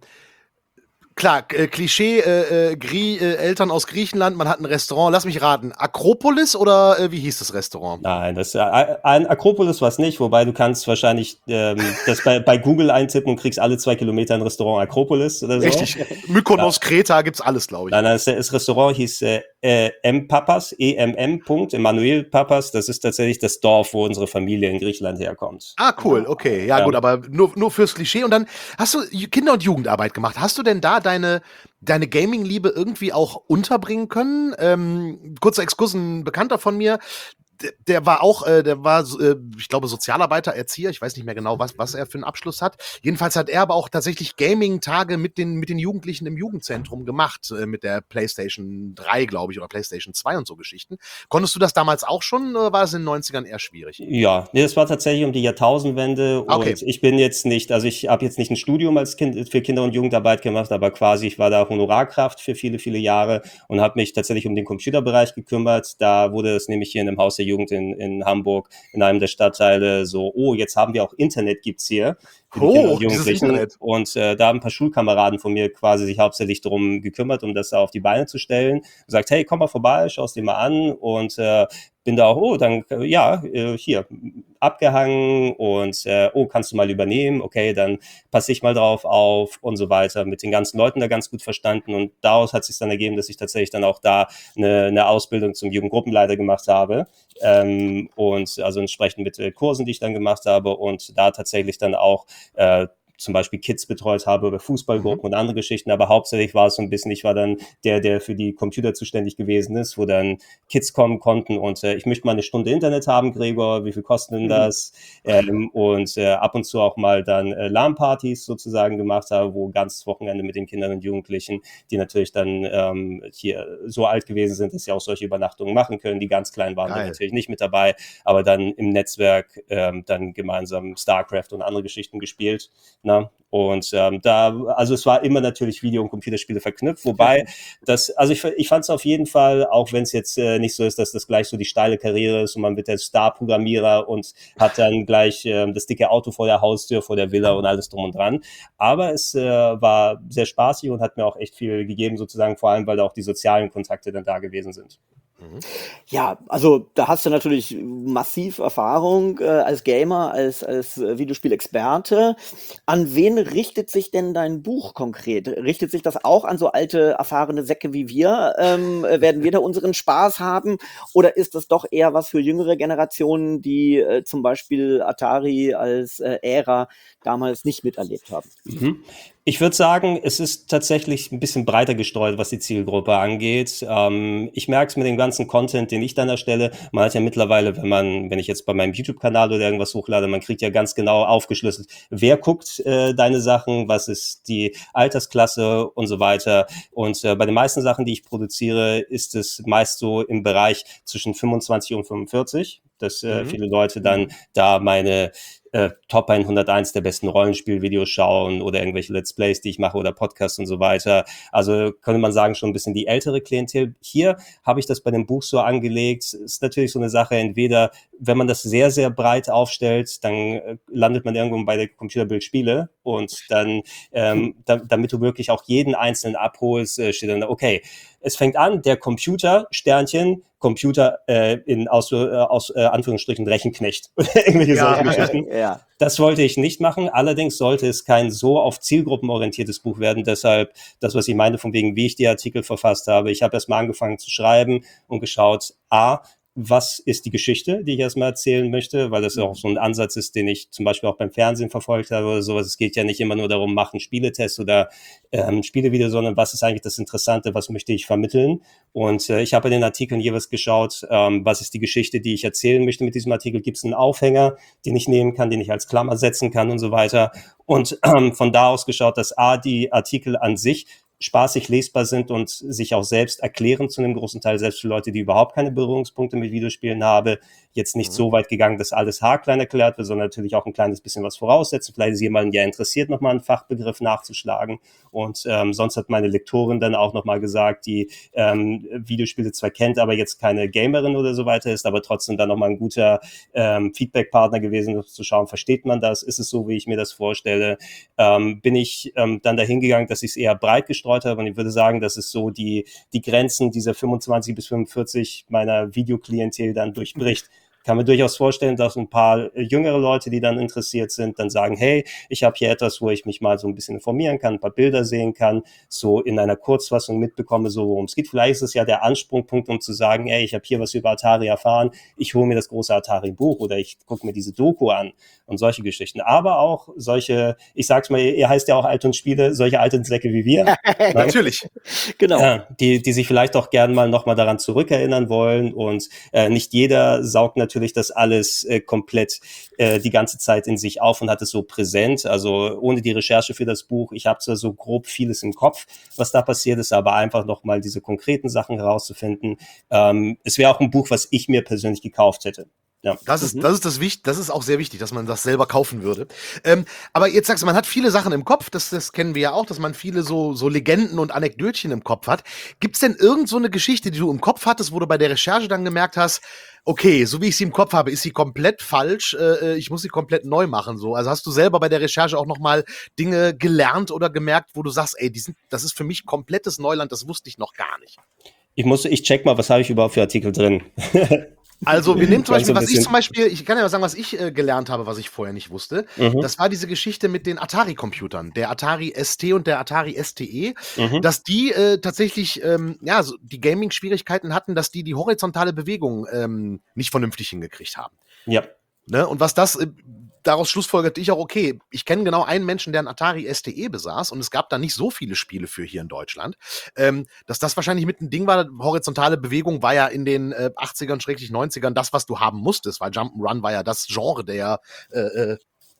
klar, äh, Klischee, äh, äh, Grie, äh, Eltern aus Griechenland, man hat ein Restaurant, lass mich raten, Akropolis oder äh, wie hieß das Restaurant? Nein, das äh, ein Akropolis war es nicht, wobei du kannst wahrscheinlich ähm, das bei, bei Google eintippen und kriegst alle zwei Kilometer ein Restaurant Akropolis oder so. Richtig. Mykonos, Kreta gibt's alles, glaube ich. Nein, nein, das, das Restaurant hieß äh, äh, M. Papas, E M M. Punkt, Emanuel Papas. Das ist tatsächlich das Dorf, wo unsere Familie in Griechenland herkommt. Ah, cool, okay. Ja, Ja. gut, aber nur, nur fürs Klischee. Und dann hast du Ju- Kinder- und Jugendarbeit gemacht. Hast du denn da deine, deine Gaming-Liebe irgendwie auch unterbringen können? Ähm, kurzer Exkurs, ein Bekannter von mir, der, der war auch, äh, der war, so, äh, ich glaube, Sozialarbeiter, Erzieher. Ich weiß nicht mehr genau, was, was er für einen Abschluss hat. Jedenfalls hat er aber auch tatsächlich Gaming-Tage mit den, mit den Jugendlichen im Jugendzentrum gemacht, äh, mit der PlayStation drei, glaube ich, oder PlayStation zwei und so Geschichten. Konntest du das damals auch schon, oder war es in den neunzigern eher schwierig? Ja, nee, das war tatsächlich um die Jahrtausendwende und Okay. ich bin jetzt nicht, also ich habe jetzt nicht ein Studium als Kind für Kinder- und Jugendarbeit gemacht, aber quasi ich war da Honorarkraft für viele, viele Jahre und habe mich tatsächlich um den Computerbereich gekümmert. Da wurde es nämlich hier in dem Haus der Jugend in, in Hamburg in einem der Stadtteile so, oh, jetzt haben wir auch Internet, gibt's hier für die Oh, Kinder und dieses Jugendlichen. Internet. Und äh, da haben ein paar Schulkameraden von mir quasi sich hauptsächlich drum gekümmert, um das auf die Beine zu stellen. Gesagt, hey, komm mal vorbei, schau es dir mal an und äh, bin da auch, oh, dann, äh, ja, äh, hier, abgehangen und, äh, oh, kannst du mal übernehmen? Okay, dann passe ich mal drauf auf und so weiter. Mit den ganzen Leuten da ganz gut verstanden und daraus hat sich dann ergeben, dass ich tatsächlich dann auch da eine, eine Ausbildung zum Jugendgruppenleiter gemacht habe ähm, und also entsprechend mit äh, Kursen, die ich dann gemacht habe und da tatsächlich dann auch äh, zum Beispiel Kids betreut habe über Fußballgruppen und andere Geschichten, aber hauptsächlich war es so ein bisschen, ich war dann der, der für die Computer zuständig gewesen ist, wo dann Kids kommen konnten und äh, ich möchte mal eine Stunde Internet haben, Gregor, wie viel kostet denn das? Ähm, und äh, ab und zu auch mal dann äh, LAN-Partys sozusagen gemacht habe, wo ganzes Wochenende mit den Kindern und Jugendlichen, die natürlich dann ähm, hier so alt gewesen sind, dass sie auch solche Übernachtungen machen können. Die ganz kleinen waren dann Geil. natürlich nicht mit dabei, aber dann im Netzwerk ähm, dann gemeinsam StarCraft und andere Geschichten gespielt. Na? Und ähm, da, also es war immer natürlich Video- und Computerspiele verknüpft, wobei das, also ich, ich fand es auf jeden Fall, auch wenn es jetzt äh, nicht so ist, dass das gleich so die steile Karriere ist und man wird der Star-Programmierer und hat dann gleich ähm, das dicke Auto vor der Haustür, vor der Villa und alles drum und dran. Aber es äh, war sehr spaßig und hat mir auch echt viel gegeben sozusagen, vor allem, weil da auch die sozialen Kontakte dann da gewesen sind. Ja, also da hast du natürlich massiv Erfahrung äh, als Gamer, als, als äh, Videospielexperte. An wen richtet sich denn dein Buch konkret? Richtet sich das auch an so alte, erfahrene Säcke wie wir? Ähm, äh, werden wir da unseren Spaß haben? Oder ist das doch eher was für jüngere Generationen, die äh, zum Beispiel Atari als äh, Ära damals nicht miterlebt haben? Mhm. Ich würde sagen, es ist tatsächlich ein bisschen breiter gestreut, was die Zielgruppe angeht. Ähm, ich merke es mit dem ganzen Content, den ich dann erstelle. Man hat ja mittlerweile, wenn man, wenn ich jetzt bei meinem YouTube-Kanal oder irgendwas hochlade, man kriegt ja ganz genau aufgeschlüsselt, wer guckt äh, deine Sachen, was ist die Altersklasse und so weiter. Und äh, bei den meisten Sachen, die ich produziere, ist es meist so im Bereich zwischen fünfundzwanzig und fünfundvierzig, dass äh, Mhm. viele Leute dann da meine äh, Top hunderteins der besten Rollenspielvideos schauen oder irgendwelche Let's Plays, die ich mache oder Podcasts und so weiter. Also könnte man sagen, schon ein bisschen die ältere Klientel. Hier habe ich das bei dem Buch so angelegt. Ist natürlich so eine Sache, entweder wenn man das sehr, sehr breit aufstellt, dann äh, landet man irgendwo bei der Computerbildspiele und dann, ähm, da, damit du wirklich auch jeden einzelnen abholst, äh, steht dann, okay, es fängt an, der Computer, Sternchen, Computer äh, in aus, äh, aus äh, Anführungsstrichen Rechenknecht oder irgendwelche Ja. solchen Geschichten. Ja. Das wollte ich nicht machen. Allerdings sollte es kein so auf Zielgruppen orientiertes Buch werden. Deshalb das, was ich meine, von wegen, wie ich die Artikel verfasst habe. Ich habe erstmal angefangen zu schreiben und geschaut, a, was ist die Geschichte, die ich erstmal erzählen möchte, weil das auch so ein Ansatz ist, den ich zum Beispiel auch beim Fernsehen verfolgt habe oder sowas. Es geht ja nicht immer nur darum, machen Spieletest oder ähm, Spielevideo, sondern was ist eigentlich das Interessante, was möchte ich vermitteln? Und äh, ich habe in den Artikeln jeweils geschaut, ähm, was ist die Geschichte, die ich erzählen möchte mit diesem Artikel? Gibt es einen Aufhänger, den ich nehmen kann, den ich als Klammer setzen kann und so weiter? Und ähm, von da aus geschaut, dass A, die Artikel an sich spaßig lesbar sind und sich auch selbst erklären zu einem großen Teil, selbst für Leute, die überhaupt keine Berührungspunkte mit Videospielen haben, jetzt nicht mhm. so weit gegangen, dass alles haarklein erklärt wird, sondern natürlich auch ein kleines bisschen was voraussetzen. Vielleicht ist jemand ja interessiert, nochmal einen Fachbegriff nachzuschlagen. Und ähm, sonst hat meine Lektorin dann auch nochmal gesagt, die ähm, Videospiele zwar kennt, aber jetzt keine Gamerin oder so weiter ist, aber trotzdem dann nochmal ein guter ähm, Feedback-Partner gewesen, um zu schauen, versteht man das? Ist es so, wie ich mir das vorstelle? Ähm, bin ich ähm, dann dahin gegangen, dass ich es eher breit gestreut habe und ich würde sagen, dass es so die, die Grenzen dieser fünfundzwanzig bis fünfundvierzig meiner Videoklientel dann durchbricht. Kann mir durchaus vorstellen, dass ein paar jüngere Leute, die dann interessiert sind, dann sagen, hey, ich habe hier etwas, wo ich mich mal so ein bisschen informieren kann, ein paar Bilder sehen kann, so in einer Kurzfassung mitbekomme, so worum es geht. Vielleicht ist es ja der Ansprungpunkt, um zu sagen, ey, ich habe hier was über Atari erfahren, ich hole mir das große Atari-Buch oder ich gucke mir diese Doku an und solche Geschichten. Aber auch solche, ich sag's mal, ihr heißt ja auch Alt und Spiele, solche alten Säcke wie wir. Natürlich. Genau. Ja, die, die sich vielleicht auch gern mal nochmal daran zurückerinnern wollen und äh, nicht jeder saugt natürlich natürlich das alles äh, komplett äh, die ganze Zeit in sich auf und hat es so präsent. Also ohne die Recherche für das Buch, ich habe zwar so grob vieles im Kopf, was da passiert ist, aber einfach nochmal diese konkreten Sachen herauszufinden. Ähm, es wäre auch ein Buch, was ich mir persönlich gekauft hätte. Ja. Das ist, das ist das wichtig, das ist auch sehr wichtig, dass man das selber kaufen würde. Ähm, aber jetzt sagst du, man hat viele Sachen im Kopf, das, das kennen wir ja auch, dass man viele so, so Legenden und Anekdötchen im Kopf hat. Gibt's denn irgend so eine Geschichte, die du im Kopf hattest, wo du bei der Recherche dann gemerkt hast, okay, so wie ich sie im Kopf habe, ist sie komplett falsch, äh, ich muss sie komplett neu machen, so. Also hast du selber bei der Recherche auch nochmal Dinge gelernt oder gemerkt, wo du sagst, ey, die sind, das ist für mich komplettes Neuland, das wusste ich noch gar nicht. Ich muss, ich check mal, was habe ich überhaupt für Artikel drin? Also wir nehmen zum Beispiel, so was ich zum Beispiel, ich kann ja mal sagen, was ich äh, gelernt habe, was ich vorher nicht wusste. Mhm. Das war diese Geschichte mit den Atari-Computern, der Atari S T und der Atari S T E, mhm. dass die äh, tatsächlich, ähm, ja, so die Gaming-Schwierigkeiten hatten, dass die die horizontale Bewegung ähm, nicht vernünftig hingekriegt haben. Ja. Ne? Und was das, äh, daraus schlussfolgerte ich auch, okay, ich kenne genau einen Menschen, der einen Atari S T E besaß und es gab da nicht so viele Spiele für hier in Deutschland, ähm, dass das wahrscheinlich mit ein Ding war. Horizontale Bewegung war ja in den äh, achtzigern, schrägstrich neunzigern das, was du haben musstest, weil Jump'n'Run war ja das Genre der äh, äh,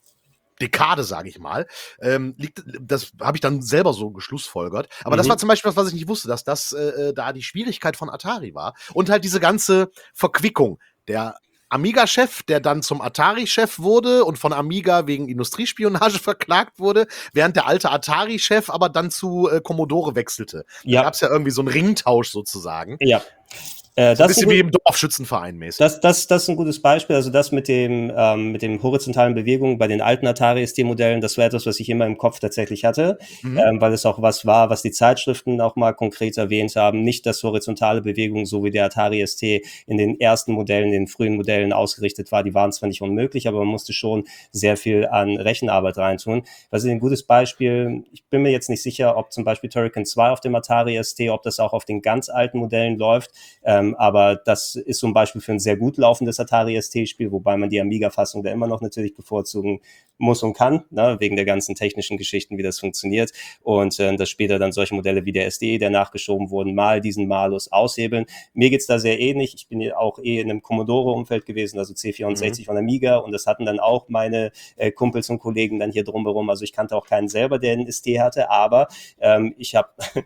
Dekade, sage ich mal. Ähm, liegt, das habe ich dann selber so geschlussfolgert. Aber mhm. das war zum Beispiel was, was ich nicht wusste, dass das äh, da die Schwierigkeit von Atari war. Und halt diese ganze Verquickung der Amiga-Chef, der dann zum Atari-Chef wurde und von Amiga wegen Industriespionage verklagt wurde, während der alte Atari-Chef aber dann zu äh, Commodore wechselte. Da ja. gab es ja irgendwie so einen Ringtausch sozusagen. Ja. Äh, so ein bisschen ein wie im Dorfschützenverein mäßig. Das, das, das ist ein gutes Beispiel. Also das mit dem ähm, mit dem horizontalen Bewegungen bei den alten Atari-S T-Modellen, das war etwas, was ich immer im Kopf tatsächlich hatte, mhm. ähm, weil es auch was war, was die Zeitschriften auch mal konkret erwähnt haben. Nicht, dass horizontale Bewegungen, so wie der Atari-S T in den ersten Modellen, in den frühen Modellen ausgerichtet war, die waren zwar nicht unmöglich, aber man musste schon sehr viel an Rechenarbeit reintun. Das ist ein gutes Beispiel. Ich bin mir jetzt nicht sicher, ob zum Beispiel Turrican zwei auf dem Atari-S T, ob das auch auf den ganz alten Modellen läuft. Ähm, aber das ist so ein Beispiel für ein sehr gut laufendes Atari-S T-Spiel, wobei man die Amiga-Fassung da immer noch natürlich bevorzugen muss und kann, ne, wegen der ganzen technischen Geschichten, wie das funktioniert. Und äh, dass später dann solche Modelle wie der S D E, der nachgeschoben wurden, mal diesen Malus aushebeln. Mir geht's da sehr ähnlich. Ich bin ja auch eh in einem Commodore-Umfeld gewesen, also C vierundsechzig mhm. von Amiga, und das hatten dann auch meine äh, Kumpels und Kollegen dann hier drumherum. Also ich kannte auch keinen selber, der einen S T hatte, aber ähm, ich habe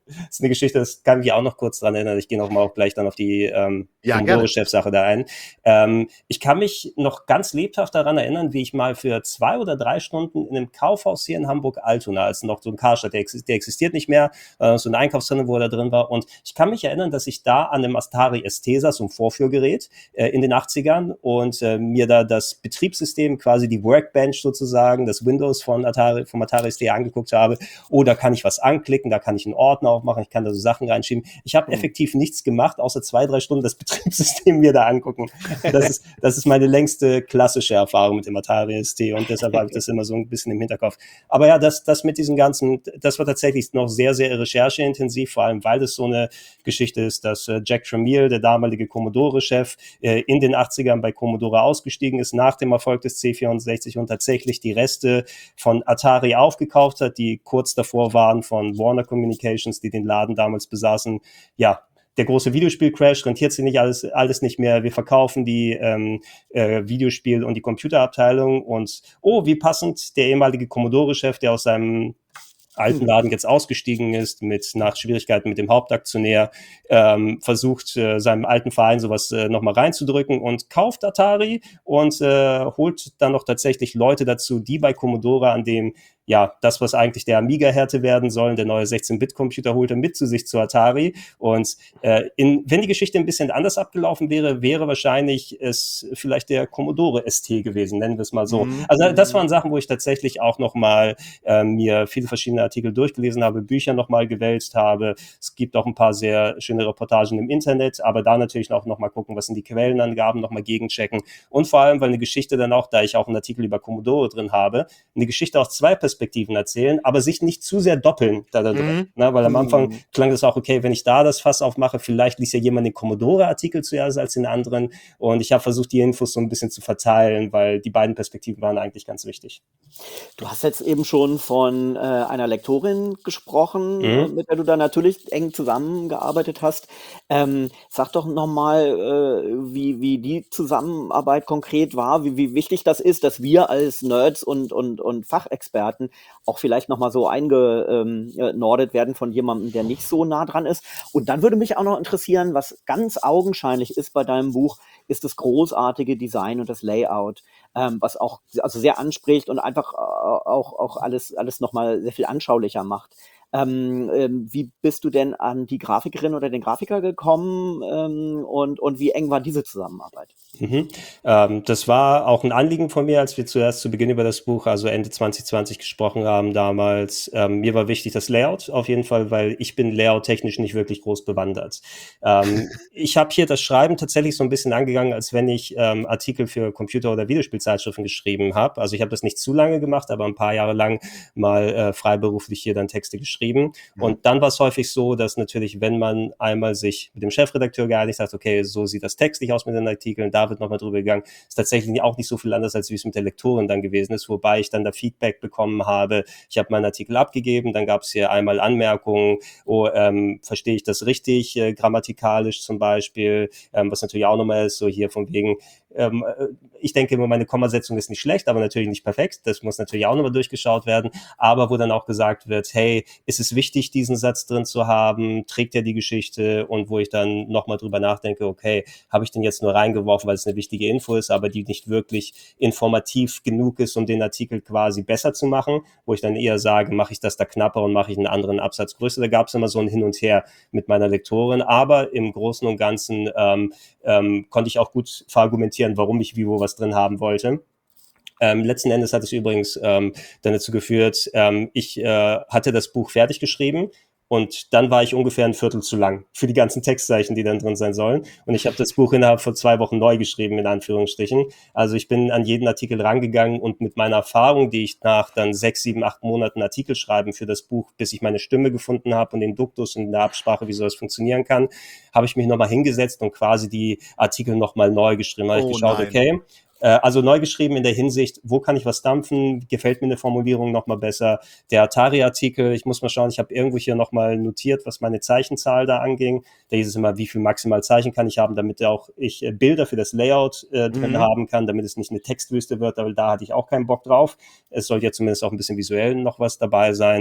Das ist eine Geschichte, das kann ich auch noch kurz dran erinnern. Ich gehe noch mal auch gleich dann auf die ähm, Ja, Commodore-Chefsache da ein. Ähm, ich kann mich noch ganz lebhaft daran erinnern, wie ich mal für zwei oder drei Stunden in einem Kaufhaus hier in Hamburg-Altona, als noch so ein Karstadt, der, der existiert nicht mehr, äh, so ein Einkaufszentrum, wo er da drin war. Und ich kann mich erinnern, dass ich da an einem Atari S T saß, so ein Vorführgerät äh, in den achtzigern und äh, mir da das Betriebssystem, quasi die Workbench sozusagen, das Windows von Atari, vom Atari S T angeguckt habe. Oh, da kann ich was anklicken, da kann ich einen Ordner aufmachen, ich kann da so Sachen reinschieben. Ich habe mhm. effektiv nichts gemacht, außer zwei, drei Stunden das Betriebssystem mir da angucken. Das ist, das ist meine längste klassische Erfahrung mit dem Atari S T und deshalb habe ich das immer so ein bisschen im Hinterkopf. Aber ja, das, das mit diesen ganzen, das war tatsächlich noch sehr, sehr rechercheintensiv, vor allem, weil das so eine Geschichte ist, dass äh, Jack Tramiel, der damalige Commodore-Chef, äh, in den achtzigern bei Commodore ausgestiegen ist, nach dem Erfolg des C vierundsechzig und tatsächlich die Reste von Atari aufgekauft hat, die kurz davor waren von Warner Communications, die den Laden damals besaßen. Ja, der große Videospiel-Crash, rentiert sich nicht alles, alles nicht mehr. Wir verkaufen die ähm, äh, Videospiel- und die Computerabteilung und oh, wie passend, der ehemalige Commodore-Chef, der aus seinem alten Laden jetzt ausgestiegen ist, mit nach Schwierigkeiten mit dem Hauptaktionär, ähm, versucht, äh, seinem alten Verein sowas äh, nochmal reinzudrücken und kauft Atari und äh, holt dann noch tatsächlich Leute dazu, die bei Commodore an dem, ja, das, was eigentlich der Amiga-Härte werden sollen, der neue sechzehn-Bit-Computer, holt er mit zu sich zu Atari. Und äh, in, wenn die Geschichte ein bisschen anders abgelaufen wäre, wäre wahrscheinlich es vielleicht der Commodore S T gewesen, nennen wir es mal so. Mhm. Also das waren Sachen, wo ich tatsächlich auch nochmal äh, mir viele verschiedene Artikel durchgelesen habe, Bücher nochmal gewälzt habe. Es gibt auch ein paar sehr schöne Reportagen im Internet, aber da natürlich auch nochmal gucken, was sind die Quellenangaben, nochmal gegenchecken. Und vor allem, weil eine Geschichte dann auch, da ich auch einen Artikel über Commodore drin habe, eine Geschichte aus zwei Perspektiven erzählen, aber sich nicht zu sehr doppeln da, da drin. Mhm. Na, weil am Anfang klang das auch, okay, wenn ich da das Fass aufmache, vielleicht liest ja jemand den Commodore-Artikel zuerst als den anderen und ich habe versucht, die Infos so ein bisschen zu verteilen, weil die beiden Perspektiven waren eigentlich ganz wichtig. Du hast jetzt eben schon von äh, einer Lektorin gesprochen, mhm. äh, mit der du da natürlich eng zusammengearbeitet hast. Ähm, sag doch nochmal, äh, wie, wie die Zusammenarbeit konkret war, wie, wie wichtig das ist, dass wir als Nerds und, und, und Fachexperten auch vielleicht nochmal so eingenordet werden von jemandem, der nicht so nah dran ist. Und dann würde mich auch noch interessieren, was ganz augenscheinlich ist bei deinem Buch, ist das großartige Design und das Layout, ähm, was auch also sehr anspricht und einfach äh, auch, auch alles, alles nochmal sehr viel anschaulicher macht. Ähm, ähm, wie bist du denn an die Grafikerin oder den Grafiker gekommen ähm, und, und wie eng war diese Zusammenarbeit? Mhm. Ähm, das war auch ein Anliegen von mir, als wir zuerst zu Beginn über das Buch, also Ende zwanzig zwanzig gesprochen haben damals. Ähm, mir war wichtig das Layout auf jeden Fall, weil ich bin layout-technisch nicht wirklich groß bewandert. Ähm, ich habe hier das Schreiben tatsächlich so ein bisschen angegangen, als wenn ich ähm, Artikel für Computer- oder Videospielzeitschriften geschrieben habe. Also ich habe das nicht zu lange gemacht, aber ein paar Jahre lang mal äh, freiberuflich hier dann Texte geschrieben. Mhm. Und dann war es häufig so, dass natürlich, wenn man einmal sich mit dem Chefredakteur geeinigt hat, okay, so sieht das textlich aus mit den Artikeln, da wird nochmal drüber gegangen, ist tatsächlich auch nicht so viel anders, als wie es mit der Lektorin dann gewesen ist, wobei ich dann da Feedback bekommen habe. Ich habe meinen Artikel abgegeben, dann gab es hier einmal Anmerkungen, oh, ähm, verstehe ich das richtig, äh, grammatikalisch zum Beispiel, ähm, was natürlich auch nochmal ist, so hier von wegen, ähm, ich denke immer, meine Kommasetzung ist nicht schlecht, aber natürlich nicht perfekt, das muss natürlich auch nochmal durchgeschaut werden, aber wo dann auch gesagt wird, hey, ist es wichtig, diesen Satz drin zu haben, trägt er die Geschichte, und wo ich dann nochmal drüber nachdenke, okay, habe ich den jetzt nur reingeworfen, weil es eine wichtige Info ist, aber die nicht wirklich informativ genug ist, um den Artikel quasi besser zu machen, wo ich dann eher sage, mache ich das da knapper und mache ich einen anderen Absatz größer. Da gab es immer so ein Hin und Her mit meiner Lektorin, aber im Großen und Ganzen ähm, ähm, konnte ich auch gut verargumentieren, warum ich wie wo was drin haben wollte. Ähm, letzten Endes hat es übrigens ähm, dann dazu geführt, ähm, ich äh, hatte das Buch fertig geschrieben und dann war ich ungefähr ein Viertel zu lang für die ganzen Textzeichen, die dann drin sein sollen. Und ich habe das Buch innerhalb von zwei Wochen neu geschrieben, in Anführungsstrichen. Also ich bin an jeden Artikel rangegangen und mit meiner Erfahrung, die ich nach dann sechs, sieben, acht Monaten Artikel schreiben für das Buch, bis ich meine Stimme gefunden habe und den Duktus und in der Absprache, wie sowas funktionieren kann, habe ich mich nochmal hingesetzt und quasi die Artikel nochmal neu geschrieben. Da habe ich geschaut, nein. okay, also neu geschrieben in der Hinsicht, wo kann ich was dampfen, gefällt mir eine Formulierung nochmal besser. Der Atari-Artikel, ich muss mal schauen, ich habe irgendwo hier nochmal notiert, was meine Zeichenzahl da anging. Da hieß es immer, wie viel maximal Zeichen kann ich haben, damit auch ich Bilder für das Layout äh, drin mhm. haben kann, damit es nicht eine Textwüste wird, weil da hatte ich auch keinen Bock drauf. Es soll ja zumindest auch ein bisschen visuell noch was dabei sein.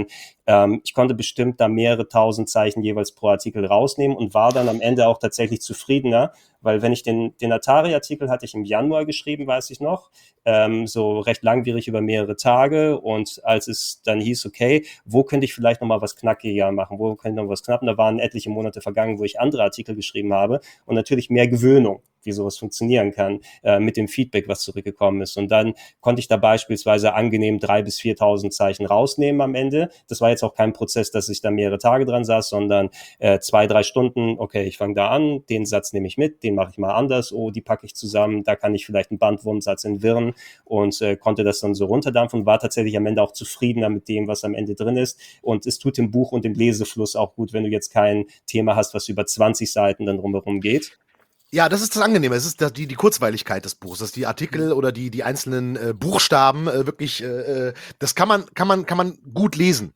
Ähm, ich konnte bestimmt da mehrere tausend Zeichen jeweils pro Artikel rausnehmen und war dann am Ende auch tatsächlich zufriedener, weil wenn ich den, den Atari-Artikel hatte ich im Januar geschrieben, weiß ich noch, ähm, so recht langwierig über mehrere Tage, und als es dann hieß, okay, wo könnte ich vielleicht nochmal was knackiger machen, wo könnte ich noch was knappen, da waren etliche Monate vergangen, wo ich andere Artikel geschrieben habe und natürlich mehr Gewöhnung, wie sowas funktionieren kann, äh, mit dem Feedback, was zurückgekommen ist. Und dann konnte ich da beispielsweise angenehm drei bis viertausend Zeichen rausnehmen am Ende. Das war jetzt auch kein Prozess, dass ich da mehrere Tage dran saß, sondern äh, zwei, drei Stunden, okay, ich fange da an, den Satz nehme ich mit, den mache ich mal anders, oh, die packe ich zusammen, da kann ich vielleicht einen Bandwurmsatz entwirren, und äh, konnte das dann so runterdampfen und war tatsächlich am Ende auch zufriedener mit dem, was am Ende drin ist. Und es tut dem Buch und dem Lesefluss auch gut, wenn du jetzt kein Thema hast, was über zwanzig Seiten dann drumherum geht. Ja, das ist das Angenehme. Es ist die, die Kurzweiligkeit des Buchs, dass die Artikel oder die, die einzelnen äh, Buchstaben äh, wirklich, äh, das kann man, kann man, kann man gut lesen.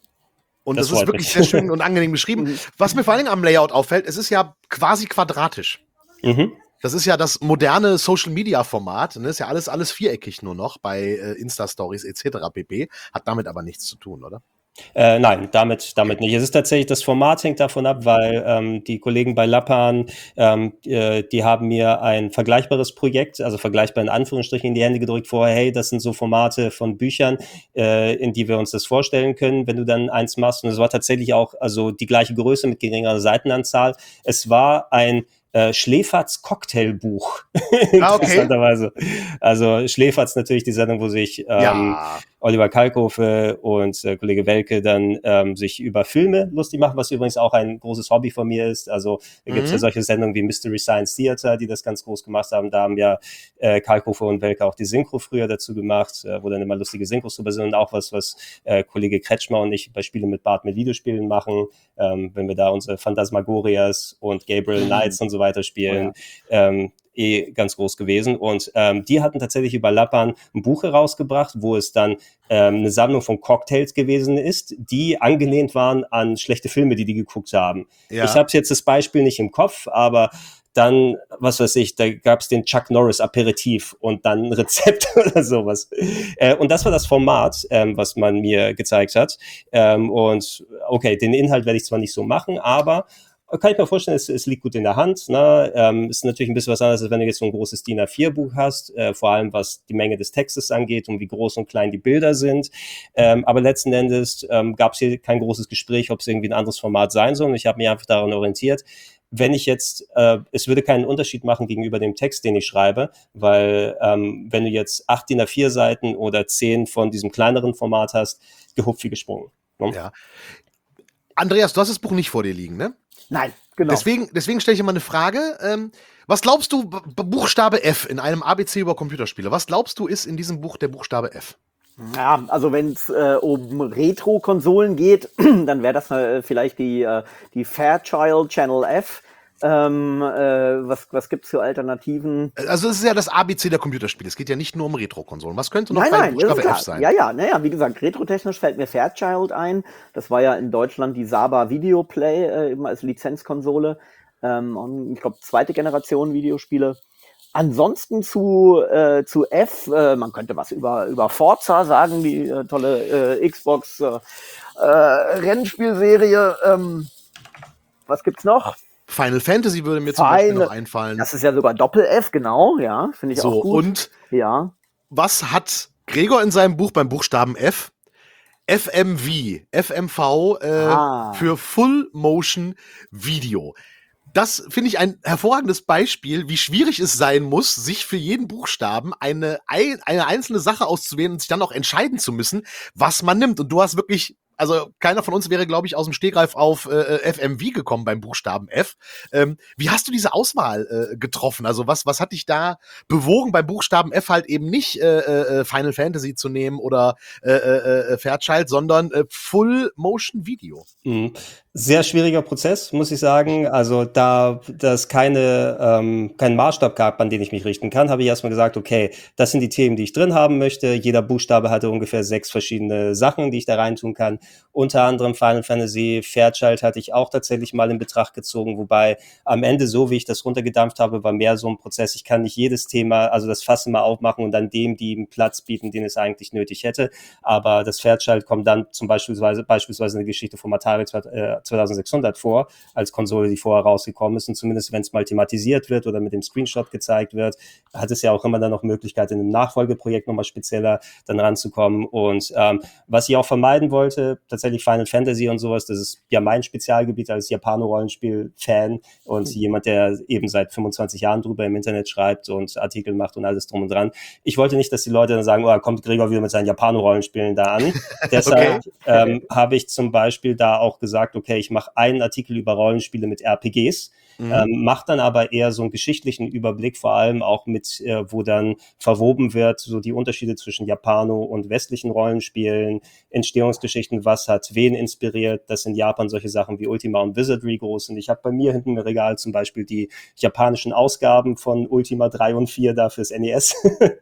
Und das, das ist wirklich mich. sehr schön und angenehm geschrieben. Was mir vor allen Dingen am Layout auffällt, es ist ja quasi quadratisch. Mhm. Das ist ja das moderne Social-Media-Format. Ne? Ist ja alles, alles viereckig nur noch bei äh, Insta-Stories et cetera pp. Hat damit aber nichts zu tun, oder? Äh, nein, damit, damit nicht. Es ist tatsächlich, das Format hängt davon ab, weil ähm, die Kollegen bei Lappan, ähm, äh, die haben mir ein vergleichbares Projekt, also vergleichbar in Anführungsstrichen, in die Hände gedrückt vorher, hey, das sind so Formate von Büchern, äh, in die wir uns das vorstellen können, wenn du dann eins machst. Und es war tatsächlich auch also die gleiche Größe mit geringerer Seitenanzahl. Es war ein Äh, Schläferz Cocktailbuch. Ah, okay. Interessanterweise. Also Schläferz natürlich die Sendung, wo sich ähm, ja. Oliver Kalkofe und äh, Kollege Welke dann ähm, sich über Filme lustig machen, was übrigens auch ein großes Hobby von mir ist. Also da mhm. gibt es ja solche Sendungen wie Mystery Science Theater, die das ganz groß gemacht haben. Da haben ja äh, Kalkofe und Welke auch die Synchro früher dazu gemacht, äh, wo dann immer lustige Synchros drüber sind, und auch was, was äh, Kollege Kretschmer und ich bei Spiele mit Bart mit Videospielen machen, ähm, wenn wir da unsere Phantasmagorias und Gabriel mhm. Knights und so weiter spielen. Oh ja. ähm, eh ganz groß gewesen. Und ähm, die hatten tatsächlich über Lappan ein Buch herausgebracht, wo es dann ähm, eine Sammlung von Cocktails gewesen ist, die angelehnt waren an schlechte Filme, die die geguckt haben. Ja. Ich habe jetzt das Beispiel nicht im Kopf, aber dann, was weiß ich, da gab es den Chuck Norris Aperitif und dann ein Rezept oder sowas. Äh, und das war das Format, ähm, was man mir gezeigt hat. Ähm, und okay, den Inhalt werde ich zwar nicht so machen, aber kann ich mir vorstellen, es, es liegt gut in der Hand. Ne? Ähm, ist natürlich ein bisschen was anderes, als wenn du jetzt so ein großes D I N A vier Buch hast, äh, vor allem was die Menge des Textes angeht und wie groß und klein die Bilder sind. Ähm, aber letzten Endes ähm, gab es hier kein großes Gespräch, ob es irgendwie ein anderes Format sein soll. Und ich habe mich einfach daran orientiert. Wenn ich jetzt, äh, es würde keinen Unterschied machen gegenüber dem Text, den ich schreibe, weil ähm, wenn du jetzt acht D I N A vier Seiten oder zehn von diesem kleineren Format hast, gehupft wie gesprungen. Ne? Ja. Andreas, du hast das Buch nicht vor dir liegen, ne? Nein, genau. Deswegen, deswegen stelle ich dir mal eine Frage. Ähm, was glaubst du, B- Buchstabe F in einem A B C über Computerspiele, was glaubst du, ist in diesem Buch der Buchstabe F? Ja, also wenn es äh, um Retro-Konsolen geht, dann wäre das äh, vielleicht die, äh, die Fairchild Channel F. Ähm, äh, was was gibt's für Alternativen? Also es ist ja das A B C der Computerspiele. Es geht ja nicht nur um Retro-Konsolen. Was könnte noch nein, bei nein, Buchstabe F sein? Ja, ja, naja, wie gesagt, retrotechnisch fällt mir Fairchild ein. Das war ja in Deutschland die Saba Videoplay, äh, eben als Lizenzkonsole. Ähm, und ich glaube, zweite Generation Videospiele. Ansonsten zu äh, zu F, äh, man könnte was über über Forza sagen, die äh, tolle äh, Xbox äh, äh, Rennspielserie. Ähm, was gibt's noch? Final Fantasy würde mir zum Final, Beispiel noch einfallen. Das ist ja sogar Doppel-F, genau, ja, finde ich so, auch gut. Und ja. was hat Gregor in seinem Buch beim Buchstaben F? F M V, F M V äh, ah. für Full Motion Video. Das finde ich ein hervorragendes Beispiel, wie schwierig es sein muss, sich für jeden Buchstaben eine, eine einzelne Sache auszuwählen und sich dann auch entscheiden zu müssen, was man nimmt. Und du hast wirklich, also keiner von uns wäre, glaube ich, aus dem Stegreif auf äh, F M V gekommen beim Buchstaben F. Ähm, wie hast du diese Auswahl äh, getroffen? Also was, was hat dich da bewogen, beim Buchstaben F halt eben nicht äh, äh, Final Fantasy zu nehmen oder äh, äh, Fairchild, sondern äh, Full Motion Video? Mhm. Sehr schwieriger Prozess, muss ich sagen. Also da das keine ähm, keinen Maßstab gab, an den ich mich richten kann, habe ich erstmal gesagt, okay, das sind die Themen, die ich drin haben möchte. Jeder Buchstabe hatte ungefähr sechs verschiedene Sachen, die ich da reintun kann. Unter anderem Final Fantasy, Fairchild hatte ich auch tatsächlich mal in Betracht gezogen, wobei am Ende, so wie ich das runtergedampft habe, war mehr so ein Prozess, ich kann nicht jedes Thema, also das Fass mal aufmachen und dann dem die einen Platz bieten, den es eigentlich nötig hätte, aber das Fairchild kommt dann zum Beispiel beispielsweise eine Geschichte vom Atari zweitausendsechshundert vor, als Konsole, die vorher rausgekommen ist, und zumindest wenn es mal thematisiert wird oder mit dem Screenshot gezeigt wird, hat es ja auch immer dann noch Möglichkeit, in einem Nachfolgeprojekt nochmal spezieller dann ranzukommen. Und ähm, was ich auch vermeiden wollte, tatsächlich Final Fantasy und sowas, das ist ja mein Spezialgebiet als Japano-Rollenspiel-Fan und mhm. jemand, der eben seit fünfundzwanzig Jahren drüber im Internet schreibt und Artikel macht und alles drum und dran. Ich wollte nicht, dass die Leute dann sagen, oh, kommt Gregor wieder mit seinen Japano-Rollenspielen da an. Deshalb okay. ähm, habe ich zum Beispiel da auch gesagt, okay, ich mache einen Artikel über Rollenspiele mit R P Gs, mhm. ähm, mache dann aber eher so einen geschichtlichen Überblick, vor allem auch mit, äh, wo dann verwoben wird, so die Unterschiede zwischen Japano- und westlichen Rollenspielen, Entstehungsgeschichten, was hat wen inspiriert, dass in Japan solche Sachen wie Ultima und Wizardry groß sind. Ich habe bei mir hinten im Regal zum Beispiel die japanischen Ausgaben von Ultima drei und vier da fürs N E S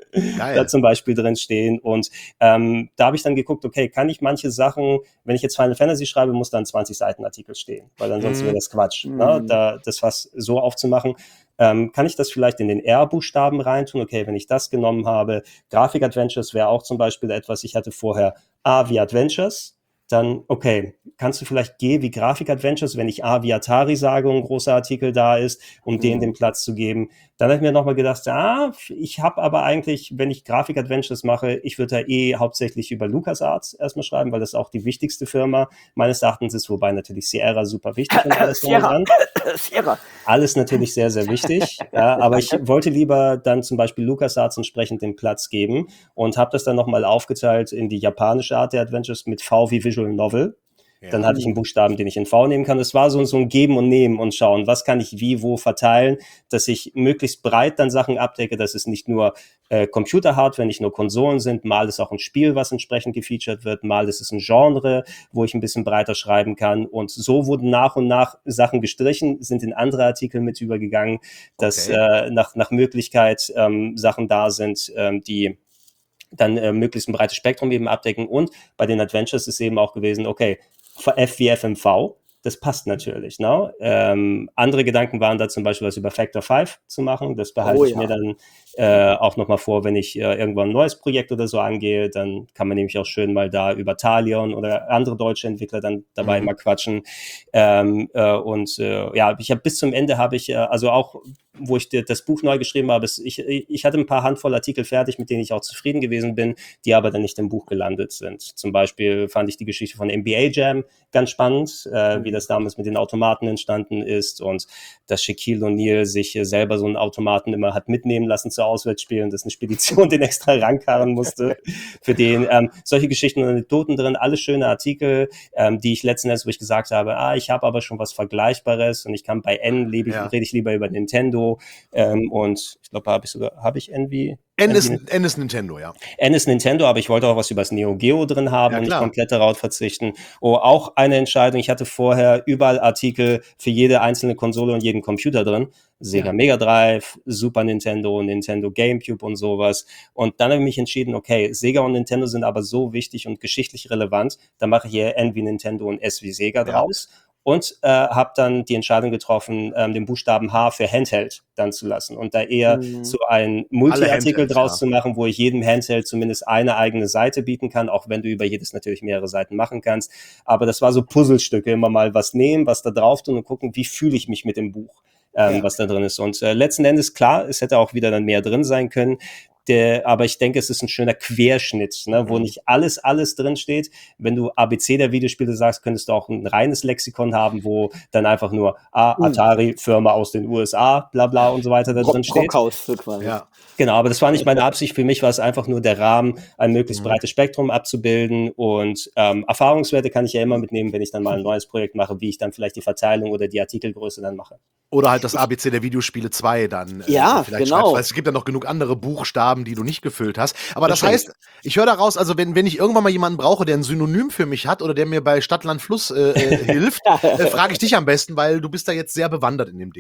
da zum Beispiel drin stehen, und ähm, da habe ich dann geguckt, okay, kann ich manche Sachen, wenn ich jetzt Final Fantasy schreibe, muss dann zwanzig Seiten Artikel stehen, weil ansonsten mm. wäre das Quatsch, mm. ne? Da, das was so aufzumachen. Ähm, kann ich das vielleicht in den R-Buchstaben reintun? Okay, wenn ich das genommen habe, Grafik-Adventures wäre auch zum Beispiel etwas, ich hatte vorher A wie Adventures, dann, okay, kannst du vielleicht G wie Grafik-Adventures, wenn ich A wie Atari sage und ein großer Artikel da ist, um mhm. denen den Platz zu geben. Dann habe ich mir nochmal gedacht, ah, ich habe aber eigentlich, wenn ich Grafik-Adventures mache, ich würde da eh hauptsächlich über LucasArts erstmal schreiben, weil das auch die wichtigste Firma meines Erachtens ist, wobei natürlich Sierra super wichtig und alles dran. Sierra. Alles natürlich sehr, sehr wichtig, ja, aber ich wollte lieber dann zum Beispiel LucasArts entsprechend den Platz geben und habe das dann nochmal aufgeteilt in die japanische Art der Adventures mit V wie Visual Novel. Ja. Dann hatte ich einen Buchstaben, den ich in V nehmen kann. Es war so, so ein Geben und Nehmen und schauen, was kann ich wie, wo verteilen, dass ich möglichst breit dann Sachen abdecke, dass es nicht nur äh, Computer-Hardware, nicht nur Konsolen sind, mal ist auch ein Spiel, was entsprechend gefeatured wird, mal ist es ein Genre, wo ich ein bisschen breiter schreiben kann, und so wurden nach und nach Sachen gestrichen, sind in andere Artikel mit übergegangen, dass okay. äh, nach, nach Möglichkeit ähm, Sachen da sind, ähm, die dann äh, möglichst ein breites Spektrum eben abdecken, und bei den Adventures ist eben auch gewesen, okay, F wie F M V, das passt natürlich. Ne? Ähm, andere Gedanken waren da zum Beispiel, was über Factor fünf zu machen. Das behalte oh, ich ja. mir dann äh, auch nochmal vor, wenn ich äh, irgendwann ein neues Projekt oder so angehe. Dann kann man nämlich auch schön mal da über Talion oder andere deutsche Entwickler dann dabei mhm. mal quatschen. Ähm, äh, und äh, ja, ich habe bis zum Ende habe ich, äh, also auch wo ich das Buch neu geschrieben habe, ich, ich hatte ein paar Handvoll Artikel fertig, mit denen ich auch zufrieden gewesen bin, die aber dann nicht im Buch gelandet sind. Zum Beispiel fand ich die Geschichte von N B A Jam ganz spannend, äh, wie das damals mit den Automaten entstanden ist, und dass Shaquille O'Neal sich äh, selber so einen Automaten immer hat mitnehmen lassen zu Auswärtsspielen, dass eine Spedition den extra rankarren musste für den. Ähm, solche Geschichten und Anekdoten drin, alles schöne Artikel, ähm, die ich letzten Endes, wo ich gesagt habe, ah, ich habe aber schon was Vergleichbares und ich kann bei N, lebe ich, ja. rede ich lieber über Nintendo. Ähm, und ich glaube, habe ich sogar, habe ich N wie? N ist, N ist Nintendo, ja. N ist Nintendo, aber ich wollte auch was über das Neo Geo drin haben ja, und nicht komplett darauf verzichten. Oh, auch eine Entscheidung. Ich hatte vorher überall Artikel für jede einzelne Konsole und jeden Computer drin. Sega ja. Mega Drive, Super Nintendo, Nintendo GameCube und sowas. Und dann habe ich mich entschieden, okay, Sega und Nintendo sind aber so wichtig und geschichtlich relevant, da mache ich hier N wie Nintendo und S wie Sega ja. draus. Und äh, habe dann die Entscheidung getroffen, ähm, den Buchstaben H für Handheld dann zu lassen und da eher mhm. so ein Multi-Artikel draus ja. zu machen, wo ich jedem Handheld zumindest eine eigene Seite bieten kann, auch wenn du über jedes natürlich mehrere Seiten machen kannst. Aber das war so Puzzlestücke, immer mal was nehmen, was da drauf tun und gucken, wie fühle ich mich mit dem Buch, ähm, ja. was da drin ist. Und äh, letzten Endes, klar, es hätte auch wieder dann mehr drin sein können. Der, aber ich denke, es ist ein schöner Querschnitt, ne, wo nicht alles, alles drin steht. Wenn du A B C der Videospiele sagst, könntest du auch ein reines Lexikon haben, wo dann einfach nur ah, Atari, Firma aus den U S A, bla bla und so weiter da drin steht. Brockhaus quasi. Ja. Genau, aber das war nicht meine Absicht. Für mich war es einfach nur der Rahmen, ein möglichst mhm. breites Spektrum abzubilden, und ähm, Erfahrungswerte kann ich ja immer mitnehmen, wenn ich dann mal ein neues Projekt mache, wie ich dann vielleicht die Verteilung oder die Artikelgröße dann mache. Oder halt das A B C der Videospiele zwei dann. Ja, äh, vielleicht genau. Weil es gibt ja noch genug andere Buchstaben, die du nicht gefüllt hast. Aber das, das heißt, ich höre daraus, also wenn, wenn ich irgendwann mal jemanden brauche, der ein Synonym für mich hat oder der mir bei Stadt, Land, Fluss äh, äh, hilft, äh, frage ich dich am besten, weil du bist da jetzt sehr bewandert in dem Ding.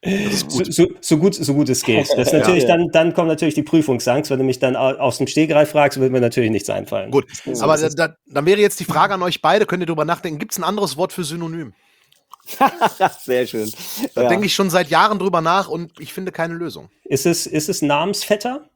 Das ist gut. So, so, so gut, so gut es geht. Das ist natürlich, Ja. dann, dann kommt natürlich die Prüfungsangst. Wenn du mich dann au- aus dem Stegreif fragst, wird mir natürlich nichts einfallen. Gut, So aber ist da, es. da, dann wäre jetzt die Frage an euch beide, könnt ihr drüber nachdenken, gibt es ein anderes Wort für Synonym? Sehr schön. Da Ja. denke ich schon seit Jahren drüber nach und ich finde keine Lösung. Ist es, ist es Namensvetter?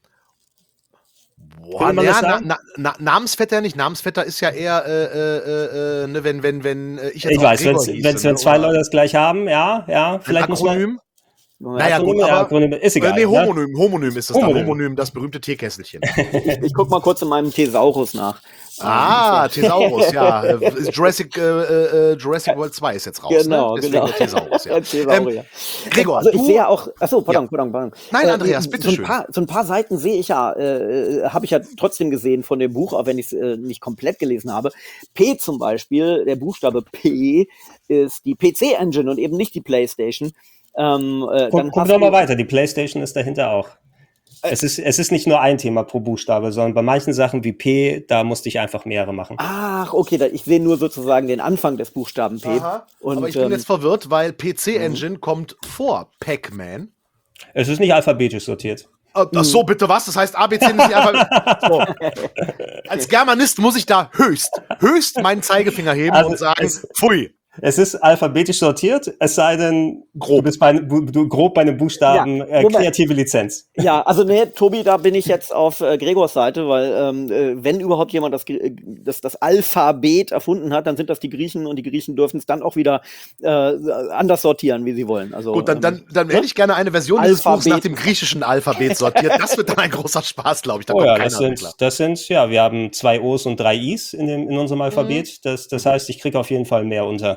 Boah, Könnte man ja, das na, sagen? na, na, Namensvetter nicht. Namensvetter ist ja eher, äh, äh, äh, ne, wenn, wenn, wenn äh, ich jetzt Ich auch weiß, Gregor wenn's, hieße, wenn's, ne, wenn zwei oder Leute das gleich haben, ja, ja, ein vielleicht muss man. Akronym. Moment, Naja, Akronym, gut, ja, aber Akronym, ist äh, egal. nee, ne? Homonym, Homonym ist das dann. Homonym. Homonym, das berühmte Teekesselchen. ich guck mal kurz in meinem Thesaurus nach. Ah, Thesaurus, ja. Äh, Jurassic, äh, äh, Jurassic World zwei ist jetzt raus, Genau, ne? Deswegen genau. der Thesaurus, ja. Thesaurier. Ähm, Gregor, also ich du- sehe ja auch, achso, pardon, Ja. pardon, pardon. Nein, Äh, Andreas, so bitteschön. ein paar, so ein paar Seiten sehe ich ja, äh, habe ich ja trotzdem gesehen von dem Buch, auch wenn ich es äh, nicht komplett gelesen habe. P zum Beispiel, der Buchstabe P ist die P C-Engine und eben nicht die PlayStation. Ähm, äh, Guck, dann guck hast doch mal du- weiter. Die PlayStation ist dahinter auch. Es ist, es ist nicht nur ein Thema pro Buchstabe, sondern bei manchen Sachen wie P, da musste ich einfach mehrere machen. Ach, okay, da, ich sehe nur sozusagen den Anfang des Buchstaben P. Aha. Und, Aber ich bin ähm, jetzt verwirrt, weil P C-Engine kommt vor Pac-Man. Es ist nicht alphabetisch sortiert. Äh, Ach so, bitte was? Das heißt, A B C ist nicht einfach. So. Als Germanist muss ich da höchst, höchst meinen Zeigefinger heben Also, und sagen, es- pfui. Es ist alphabetisch sortiert, es sei denn, Grob. du bist bei, einem- bu- du, grob bei einem Buchstaben Ja, äh, Moment. kreative Lizenz. Ja, also nee, Tobi, da bin ich jetzt auf äh, Gregors Seite, weil ähm, äh, wenn überhaupt jemand das, Gre- das, das Alphabet erfunden hat, dann sind das die Griechen und die Griechen dürfen es dann auch wieder äh, anders sortieren, wie sie wollen. Also, Gut, dann, ähm, dann, dann hätte ich gerne eine Version dieses Alphabet. Buchs nach dem griechischen Alphabet sortiert. Das wird dann ein großer Spaß, glaube ich. Da Oh kommt ja, keiner das mehr klar. sind, das sind, ja, wir haben zwei O's und drei I's in, dem, in unserem Alphabet. Das, das heißt, ich kriege auf jeden Fall mehr unter.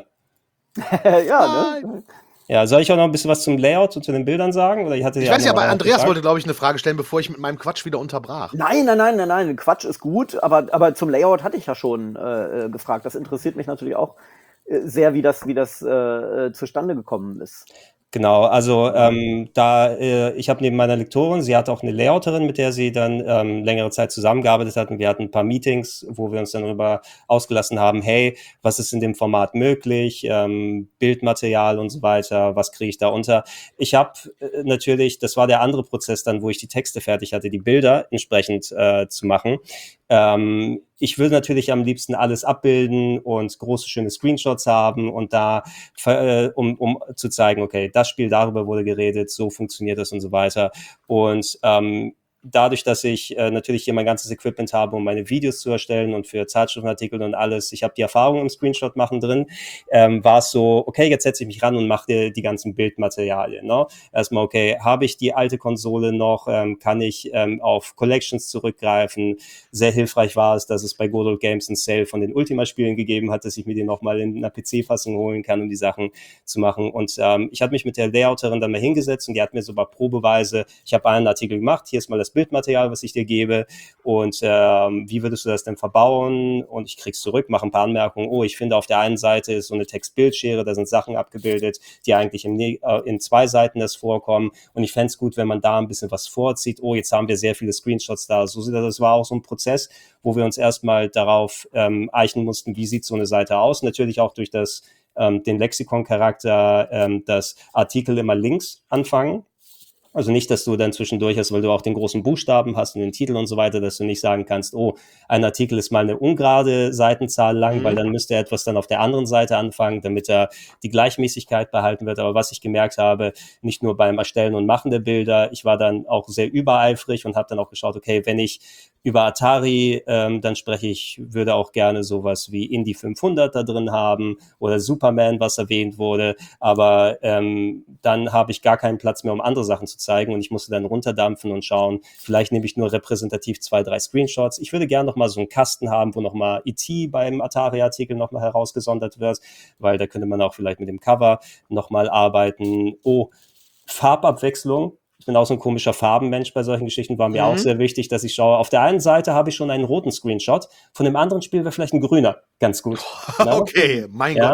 ja, ne? Ja, soll ich auch noch ein bisschen was zum Layout und zu den Bildern sagen? Oder ich hatte Ich ja weiß ja, noch aber Andreas gefragt. wollte, glaube ich, eine Frage stellen, bevor ich mit meinem Quatsch wieder unterbrach. Nein, nein, nein, nein, nein, Quatsch ist gut, aber, aber zum Layout hatte ich ja schon äh, äh, gefragt. Das interessiert mich natürlich auch äh, sehr, wie das, wie das äh, äh, zustande gekommen ist. Genau, also ähm, da äh, ich habe neben meiner Lektorin, sie hat auch eine Layouterin, mit der sie dann ähm, längere Zeit zusammengearbeitet hat, und wir hatten ein paar Meetings, wo wir uns dann darüber ausgelassen haben, hey, was ist in dem Format möglich, ähm, Bildmaterial und so weiter, was kriege ich da unter. Ich habe äh, natürlich, das war der andere Prozess dann, wo ich die Texte fertig hatte, die Bilder entsprechend äh, zu machen. Ähm, ich will natürlich am liebsten alles abbilden und große, schöne Screenshots haben und da, äh, um, um zu zeigen, okay, das Spiel, darüber wurde geredet, so funktioniert das und so weiter. Und ähm, dadurch, dass ich äh, natürlich hier mein ganzes Equipment habe, um meine Videos zu erstellen und für Zeitschriftenartikel und alles, ich habe die Erfahrung im Screenshot machen drin, ähm, war es so, okay, jetzt setze ich mich ran und mache die, die ganzen Bildmaterialien. Ne? Erstmal, okay, habe ich die alte Konsole noch, ähm, kann ich ähm, auf Collections zurückgreifen. Sehr hilfreich war es, dass es bei Good Old Games einen Sale von den Ultima-Spielen gegeben hat, dass ich mir die nochmal in einer P C-Fassung holen kann, um die Sachen zu machen. Und ähm, ich habe mich mit der Layouterin dann mal hingesetzt und die hat mir so bei Probeweise, ich habe einen Artikel gemacht, hier ist mal das Bildmaterial, was ich dir gebe, und ähm, wie würdest du das denn verbauen? Und ich krieg's zurück, mache ein paar Anmerkungen. Oh, ich finde, auf der einen Seite ist so eine Text-Bild-Schere, da sind Sachen abgebildet, die eigentlich im, äh, in zwei Seiten das vorkommen, und ich fände es gut, wenn man da ein bisschen was vorzieht. Oh, jetzt haben wir sehr viele Screenshots da. So, das war auch so ein Prozess, wo wir uns erstmal darauf ähm, eichen mussten, wie sieht so eine Seite aus. Natürlich auch durch das, ähm, den Lexikon-Charakter, ähm, dass Artikel immer links anfangen. Also nicht, dass du dann zwischendurch hast, weil du auch den großen Buchstaben hast und den Titel und so weiter, dass du nicht sagen kannst, oh, ein Artikel ist mal eine ungerade Seitenzahl lang, Mhm. weil dann müsste etwas dann auf der anderen Seite anfangen, damit er die Gleichmäßigkeit behalten wird. Aber was ich gemerkt habe, nicht nur beim Erstellen und Machen der Bilder, ich war dann auch sehr übereifrig und habe dann auch geschaut, okay, wenn ich über Atari ähm, dann spreche, ich würde auch gerne sowas wie Indy fünfhundert da drin haben oder Superman, was erwähnt wurde, aber ähm, dann habe ich gar keinen Platz mehr, um andere Sachen zu zeigen, und ich musste dann runterdampfen und schauen, vielleicht nehme ich nur repräsentativ zwei, drei Screenshots. Ich würde gerne nochmal so einen Kasten haben, wo nochmal E T beim Atari-Artikel nochmal herausgesondert wird, weil da könnte man auch vielleicht mit dem Cover nochmal arbeiten. Oh, Farbabwechslung. Ich bin auch so ein komischer Farbenmensch bei solchen Geschichten, war mir Mhm. auch sehr wichtig, dass ich schaue. Auf der einen Seite habe ich schon einen roten Screenshot, von dem anderen Spiel wäre vielleicht ein grüner ganz gut. Ne? Okay, mein Ja. Gott.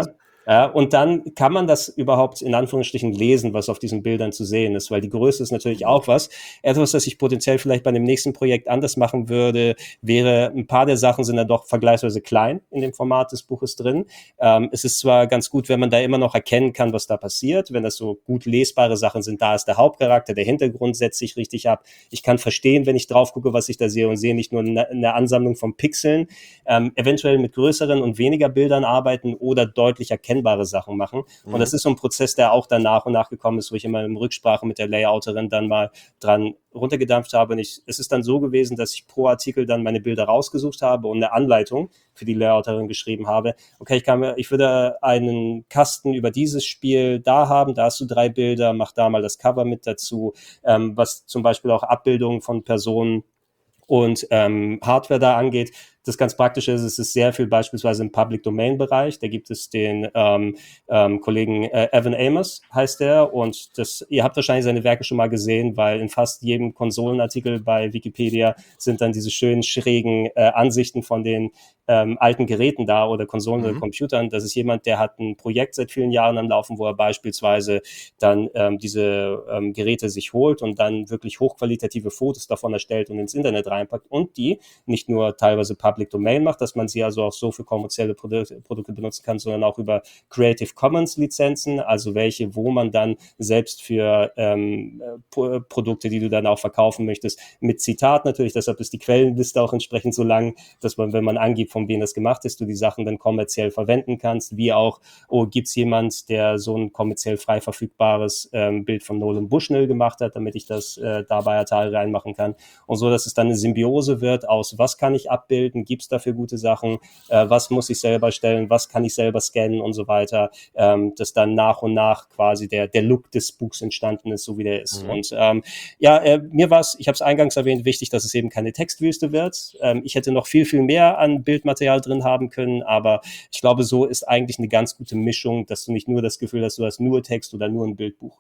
Ja, und dann kann man das überhaupt in Anführungsstrichen lesen, was auf diesen Bildern zu sehen ist, weil die Größe ist natürlich auch was. Etwas, das ich potenziell vielleicht bei dem nächsten Projekt anders machen würde, wäre, ein paar der Sachen sind dann doch vergleichsweise klein in dem Format des Buches drin. Ähm, es ist zwar ganz gut, wenn man da immer noch erkennen kann, was da passiert, wenn das so gut lesbare Sachen sind, da ist der Hauptcharakter, der Hintergrund setzt sich richtig ab. Ich kann verstehen, wenn ich drauf gucke, was ich da sehe und sehe nicht nur eine, eine Ansammlung von Pixeln, ähm, eventuell mit größeren und weniger Bildern arbeiten oder deutlich erkennbare Sachen machen. Mhm. Und das ist so ein Prozess, der auch dann nach und nach gekommen ist, wo ich immer in Rücksprache mit der Layouterin dann mal dran runtergedampft habe. Und ich, es ist dann so gewesen, dass ich pro Artikel dann meine Bilder rausgesucht habe und eine Anleitung für die Layouterin geschrieben habe. Okay, ich kann mir, ich würde einen Kasten über dieses Spiel da haben, da hast du drei Bilder, mach da mal das Cover mit dazu, ähm, was zum Beispiel auch Abbildungen von Personen und ähm, Hardware da angeht. Das ganz Praktische ist, es ist sehr viel beispielsweise im Public-Domain-Bereich. Da gibt es den ähm, ähm, Kollegen äh, Evan Amos, heißt der. Und das, ihr habt wahrscheinlich seine Werke schon mal gesehen, weil in fast jedem Konsolenartikel bei Wikipedia sind dann diese schönen, schrägen äh, Ansichten von den ähm, alten Geräten da oder Konsolen mhm. oder Computern. Das ist jemand, der hat ein Projekt seit vielen Jahren am Laufen, wo er beispielsweise dann ähm, diese ähm, Geräte sich holt und dann wirklich hochqualitative Fotos davon erstellt und ins Internet reinpackt und die nicht nur teilweise Public Domain macht, dass man sie also auch so für kommerzielle Produ- Produkte benutzen kann, sondern auch über Creative Commons Lizenzen, also welche, wo man dann selbst für ähm, P- Produkte, die du dann auch verkaufen möchtest, mit Zitat natürlich, deshalb ist die Quellenliste auch entsprechend so lang, dass man, wenn man angibt, von wem das gemacht ist, du die Sachen dann kommerziell verwenden kannst, wie auch, oh, gibt es jemand, der so ein kommerziell frei verfügbares ähm, Bild von Nolan Bushnell gemacht hat, damit ich das äh, da bei Atari reinmachen kann und so, dass es dann eine Symbiose wird aus, was kann ich abbilden, gibt es dafür gute Sachen, äh, was muss ich selber stellen, was kann ich selber scannen und so weiter, ähm, dass dann nach und nach quasi der, der Look des Buchs entstanden ist, so wie der ist. Mhm. Und ähm, ja, äh, mir war es, ich habe es eingangs erwähnt, wichtig, dass es eben keine Textwüste wird. Ähm, ich hätte noch viel, viel mehr an Bildmaterial drin haben können, aber ich glaube, so ist eigentlich eine ganz gute Mischung, dass du nicht nur das Gefühl hast, du hast nur Text oder nur ein Bildbuch.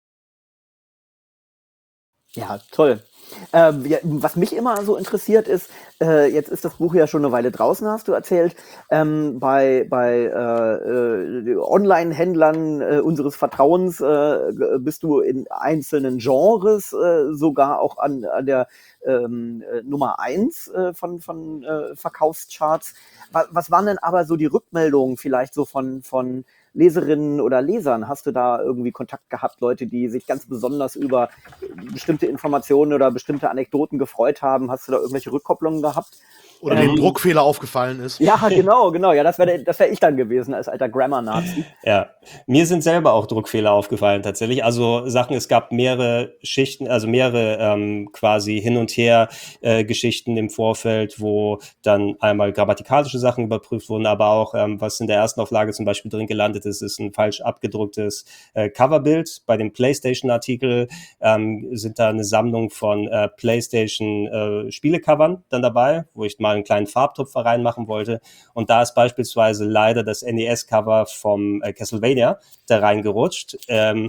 Ja, toll. Ähm, ja, was mich immer so interessiert ist, äh, jetzt ist das Buch ja schon eine Weile draußen, hast du erzählt, ähm, bei, bei äh, äh, Online-Händlern äh, unseres Vertrauens äh, bist du in einzelnen Genres äh, sogar auch an, an der ähm, äh, Nummer eins äh, von, von äh, Verkaufscharts. Was, was waren denn aber so die Rückmeldungen vielleicht so von, von Leserinnen oder Lesern? Hast du da irgendwie Kontakt gehabt, Leute, die sich ganz besonders über bestimmte Informationen oder bestimmte Anekdoten gefreut haben? Hast du da irgendwelche Rückkopplungen gehabt? Oder ähm, dem Druckfehler aufgefallen ist. Ja, genau, genau. Ja, das wäre das wär ich dann gewesen als alter Grammar-Nazi. Ja, mir sind selber auch Druckfehler aufgefallen tatsächlich. Also Sachen, es gab mehrere Schichten, also mehrere ähm, quasi hin und her äh, Geschichten im Vorfeld, wo dann einmal grammatikalische Sachen überprüft wurden, aber auch, ähm, was in der ersten Auflage zum Beispiel drin gelandet ist, ist ein falsch abgedrucktes äh, Coverbild. Bei dem PlayStation-Artikel ähm, sind da eine Sammlung von äh, PlayStation-Spielecovern äh, dann dabei, wo ich mal einen kleinen Farbtupfer reinmachen wollte. Und da ist beispielsweise leider das N E S-Cover vom äh, Castlevania da reingerutscht. Ähm,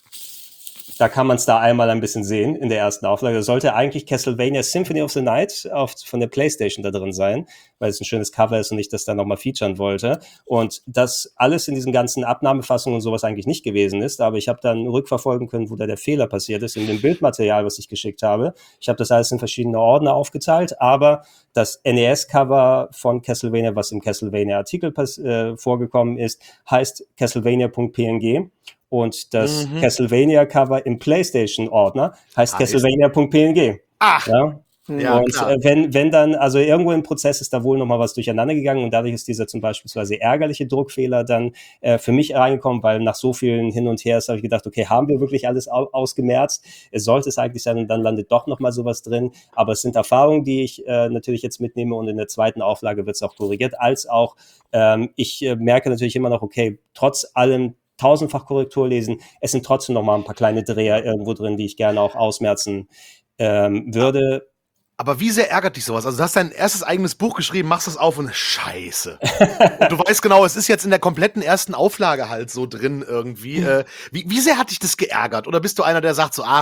da kann man es da einmal ein bisschen sehen in der ersten Auflage. Da sollte eigentlich Castlevania Symphony of the Night auf, von der PlayStation da drin sein, weil es ein schönes Cover ist und ich das da nochmal featuren wollte. Und das alles in diesen ganzen Abnahmefassungen und sowas eigentlich nicht gewesen ist, aber ich habe dann rückverfolgen können, wo da der Fehler passiert ist in dem Bildmaterial, was ich geschickt habe. Ich habe das alles in verschiedene Ordner aufgeteilt, aber das N E S-Cover von Castlevania, was im Castlevania-Artikel äh, vorgekommen ist, heißt castlevania punkt p n g. Und das mhm. Castlevania-Cover im PlayStation-Ordner heißt ah, castlevania punkt p n g. Ach! Ja? Ja, und äh, wenn, wenn dann, also irgendwo im Prozess ist da wohl nochmal was durcheinander gegangen und dadurch ist dieser zum Beispiel ärgerliche Druckfehler dann äh, für mich reingekommen, weil nach so vielen Hin und Hers habe ich gedacht, okay, haben wir wirklich alles au- ausgemerzt? Es sollte es eigentlich sein und dann landet doch nochmal sowas drin. Aber es sind Erfahrungen, die ich äh, natürlich jetzt mitnehme und in der zweiten Auflage wird es auch korrigiert, als auch ähm, ich äh, merke natürlich immer noch, okay, trotz allem tausendfach Korrektur lesen, es sind trotzdem noch mal ein paar kleine Dreher irgendwo drin, die ich gerne auch ausmerzen ähm, würde. Aber wie sehr ärgert dich sowas? Also du hast dein erstes eigenes Buch geschrieben, machst das auf und Scheiße. Und du weißt genau, es ist jetzt in der kompletten ersten Auflage halt so drin irgendwie. Äh, wie, wie sehr hat dich das geärgert? Oder bist du einer, der sagt so, ah,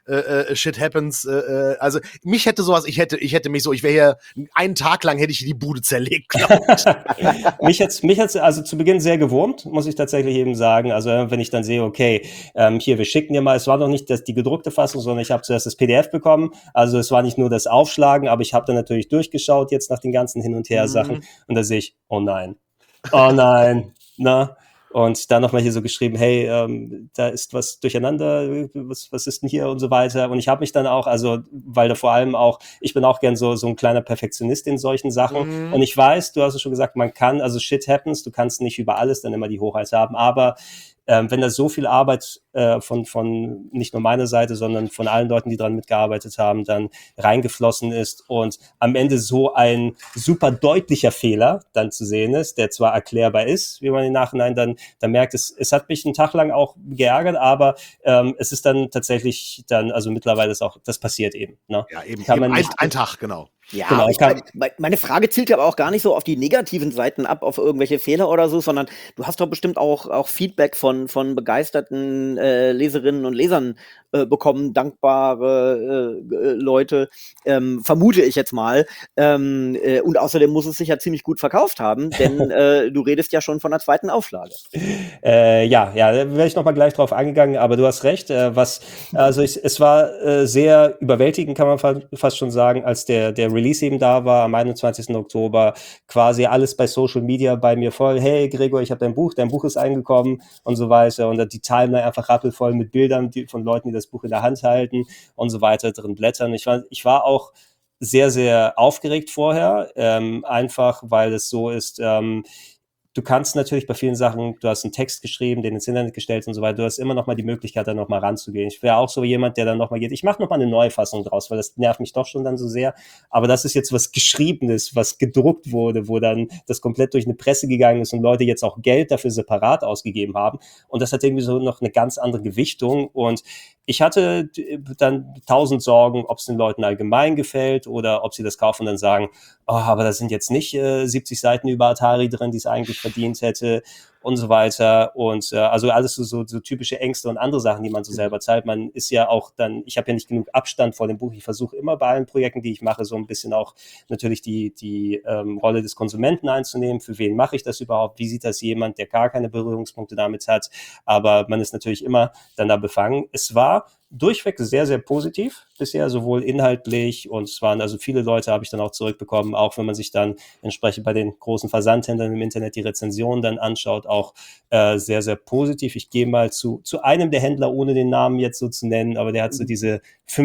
äh, Shit Happens. Äh, also mich hätte sowas, ich hätte, ich hätte mich so, ich wäre hier, einen Tag lang hätte ich die Bude zerlegt, glaube ich. mich hat's, mich hat's also zu Beginn sehr gewurmt, muss ich tatsächlich eben sagen. Also wenn ich dann sehe, okay, ähm, hier, wir schicken dir mal, es war noch nicht das, die gedruckte Fassung, sondern ich habe zuerst das P D F bekommen. Also es war nicht nur das Aufschlagen, aber ich habe dann natürlich durchgeschaut jetzt nach den ganzen Hin- und Her-Sachen. Mhm. Und da sehe ich, oh nein, oh nein, na. Und dann nochmal hier so geschrieben, hey, ähm, da ist was durcheinander, was, was ist denn hier und so weiter. Und ich habe mich dann auch, also, weil da vor allem auch, ich bin auch gern so, so ein kleiner Perfektionist in solchen Sachen. Mhm. Und ich weiß, du hast es schon gesagt, man kann, also shit happens, du kannst nicht über alles dann immer die Hoheit haben, aber ähm, wenn da so viel Arbeit äh, von, von nicht nur meiner Seite, sondern von allen Leuten, die dran mitgearbeitet haben, dann reingeflossen ist und am Ende so ein super deutlicher Fehler dann zu sehen ist, der zwar erklärbar ist, wie man im Nachhinein dann, dann merkt, es, es hat mich einen Tag lang auch geärgert, aber ähm, es ist dann tatsächlich dann, also mittlerweile ist auch, das passiert eben. Ne? Ja, eben, Kann eben man nicht, ein, ein Tag, genau. Ja, genau, ich kann, meine Frage zielt ja aber auch gar nicht so auf die negativen Seiten ab, auf irgendwelche Fehler oder so, sondern du hast doch bestimmt auch, auch Feedback von, von begeisterten äh, Leserinnen und Lesern äh, bekommen, dankbare äh, Leute, ähm, vermute ich jetzt mal. Ähm, äh, und außerdem muss es sich ja ziemlich gut verkauft haben, denn äh, du redest ja schon von der zweiten Auflage. Äh, ja, ja, da wäre ich nochmal gleich drauf eingegangen, aber du hast recht, äh, was, also ich, es war äh, sehr überwältigend, kann man fa- fast schon sagen, als der, der Release eben da war, am einundzwanzigsten Oktober, quasi alles bei Social Media bei mir voll, hey Gregor, ich habe dein Buch, dein Buch ist eingekommen und so weiter und die Timeline einfach rappelvoll mit Bildern die, von Leuten, die das Buch in der Hand halten und so weiter, drin blättern. Ich war, ich war auch sehr, sehr aufgeregt vorher, ähm, einfach weil es so ist, ähm, du kannst natürlich bei vielen Sachen, du hast einen Text geschrieben, den ins Internet gestellt und so weiter, du hast immer noch mal die Möglichkeit, da noch mal ranzugehen. Ich wäre auch so jemand, der dann noch mal geht, ich mache noch mal eine neue Fassung draus, weil das nervt mich doch schon dann so sehr. Aber das ist jetzt was Geschriebenes, was gedruckt wurde, wo dann das komplett durch eine Presse gegangen ist und Leute jetzt auch Geld dafür separat ausgegeben haben. Und das hat irgendwie so noch eine ganz andere Gewichtung. Und ich hatte dann tausend Sorgen, ob es den Leuten allgemein gefällt oder ob sie das kaufen und dann sagen, oh, aber da sind jetzt nicht äh, siebzig Seiten über Atari drin, die es eigentlich verdient hätte und so weiter. Und äh, also alles so, so, so typische Ängste und andere Sachen, die man so selber zahlt. Man ist ja auch dann, ich habe ja nicht genug Abstand vor dem Buch. Ich versuche immer bei allen Projekten, die ich mache, so ein bisschen auch natürlich die, die ähm, Rolle des Konsumenten einzunehmen. Für wen mache ich das überhaupt? Wie sieht das jemand, der gar keine Berührungspunkte damit hat? Aber man ist natürlich immer dann da befangen. Es war durchweg sehr, sehr positiv bisher, sowohl inhaltlich und es waren also viele Leute, habe ich dann auch zurückbekommen, auch wenn man sich dann entsprechend bei den großen Versandhändlern im Internet die Rezensionen dann anschaut, auch äh, sehr, sehr positiv. Ich gehe mal zu, zu einem der Händler, ohne den Namen jetzt so zu nennen, aber der hat so diese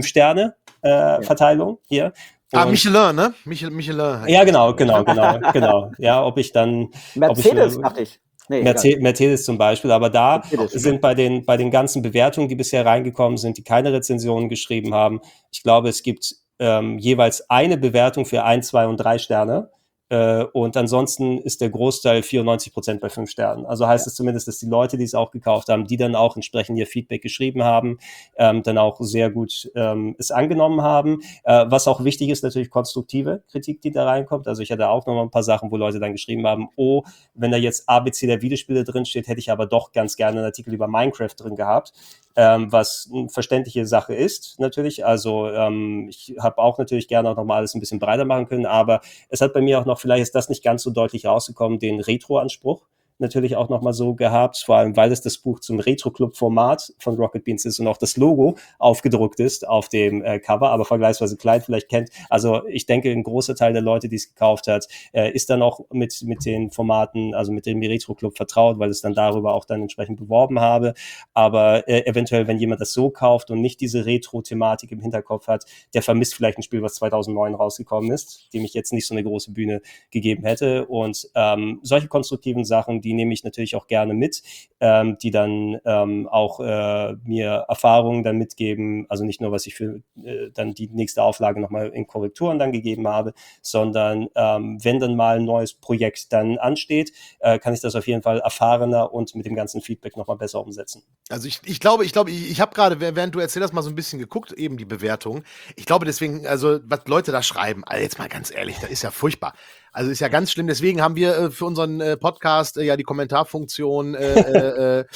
Fünf-Sterne-Verteilung äh, hier. Und ah, Michelin, ne? Michel, Michelin. Ja, genau, genau, genau, genau. Ja, ob ich dann... Mercedes, ob ich, dachte ich. Nee, Mercedes, Mercedes zum Beispiel, aber da Mercedes, sind bei den, bei den ganzen Bewertungen, die bisher reingekommen sind, die keine Rezensionen geschrieben haben, ich glaube, es gibt ähm, jeweils eine Bewertung für ein, zwei und drei Sterne. Äh, und ansonsten ist der Großteil vierundneunzig Prozent bei fünf Sternen. Also heißt es zumindest, dass die Leute, die es auch gekauft haben, die dann auch entsprechend ihr Feedback geschrieben haben, ähm, dann auch sehr gut ähm, es angenommen haben. Äh, was auch wichtig ist, natürlich konstruktive Kritik, die da reinkommt. Also ich hatte auch noch mal ein paar Sachen, wo Leute dann geschrieben haben, oh, wenn da jetzt A B C der Videospiele drin steht, hätte ich aber doch ganz gerne einen Artikel über Minecraft drin gehabt. Ähm, was eine verständliche Sache ist, natürlich. Also ähm, ich habe auch natürlich gerne auch nochmal alles ein bisschen breiter machen können, aber es hat bei mir auch noch, vielleicht ist das nicht ganz so deutlich rausgekommen, den Retro-Anspruch natürlich auch nochmal so gehabt, vor allem weil es das Buch zum Retro-Club-Format von Rocket Beans ist und auch das Logo aufgedruckt ist auf dem äh, Cover, aber vergleichsweise klein vielleicht kennt. Also ich denke, ein großer Teil der Leute, die es gekauft hat, äh, ist dann auch mit mit den Formaten, also mit dem Retro-Club vertraut, weil es dann darüber auch dann entsprechend beworben habe. Aber äh, eventuell, wenn jemand das so kauft und nicht diese Retro-Thematik im Hinterkopf hat, der vermisst vielleicht ein Spiel, was zweitausendneun rausgekommen ist, dem ich jetzt nicht so eine große Bühne gegeben hätte. Und ähm, solche konstruktiven Sachen, die nehme ich natürlich auch gerne mit, ähm, die dann ähm, auch äh, mir Erfahrungen dann mitgeben, also nicht nur, was ich für äh, dann die nächste Auflage nochmal in Korrekturen dann gegeben habe, sondern ähm, wenn dann mal ein neues Projekt dann ansteht, äh, kann ich das auf jeden Fall erfahrener und mit dem ganzen Feedback nochmal besser umsetzen. Also ich, ich glaube, ich glaube, ich, ich habe gerade, während du erzählst, mal so ein bisschen geguckt, eben die Bewertung. Ich glaube deswegen, also was Leute da schreiben, also jetzt mal ganz ehrlich, das ist ja furchtbar. Also ist ja ganz schlimm. Deswegen haben wir äh, für unseren äh, Podcast äh, ja die Kommentarfunktion äh, äh,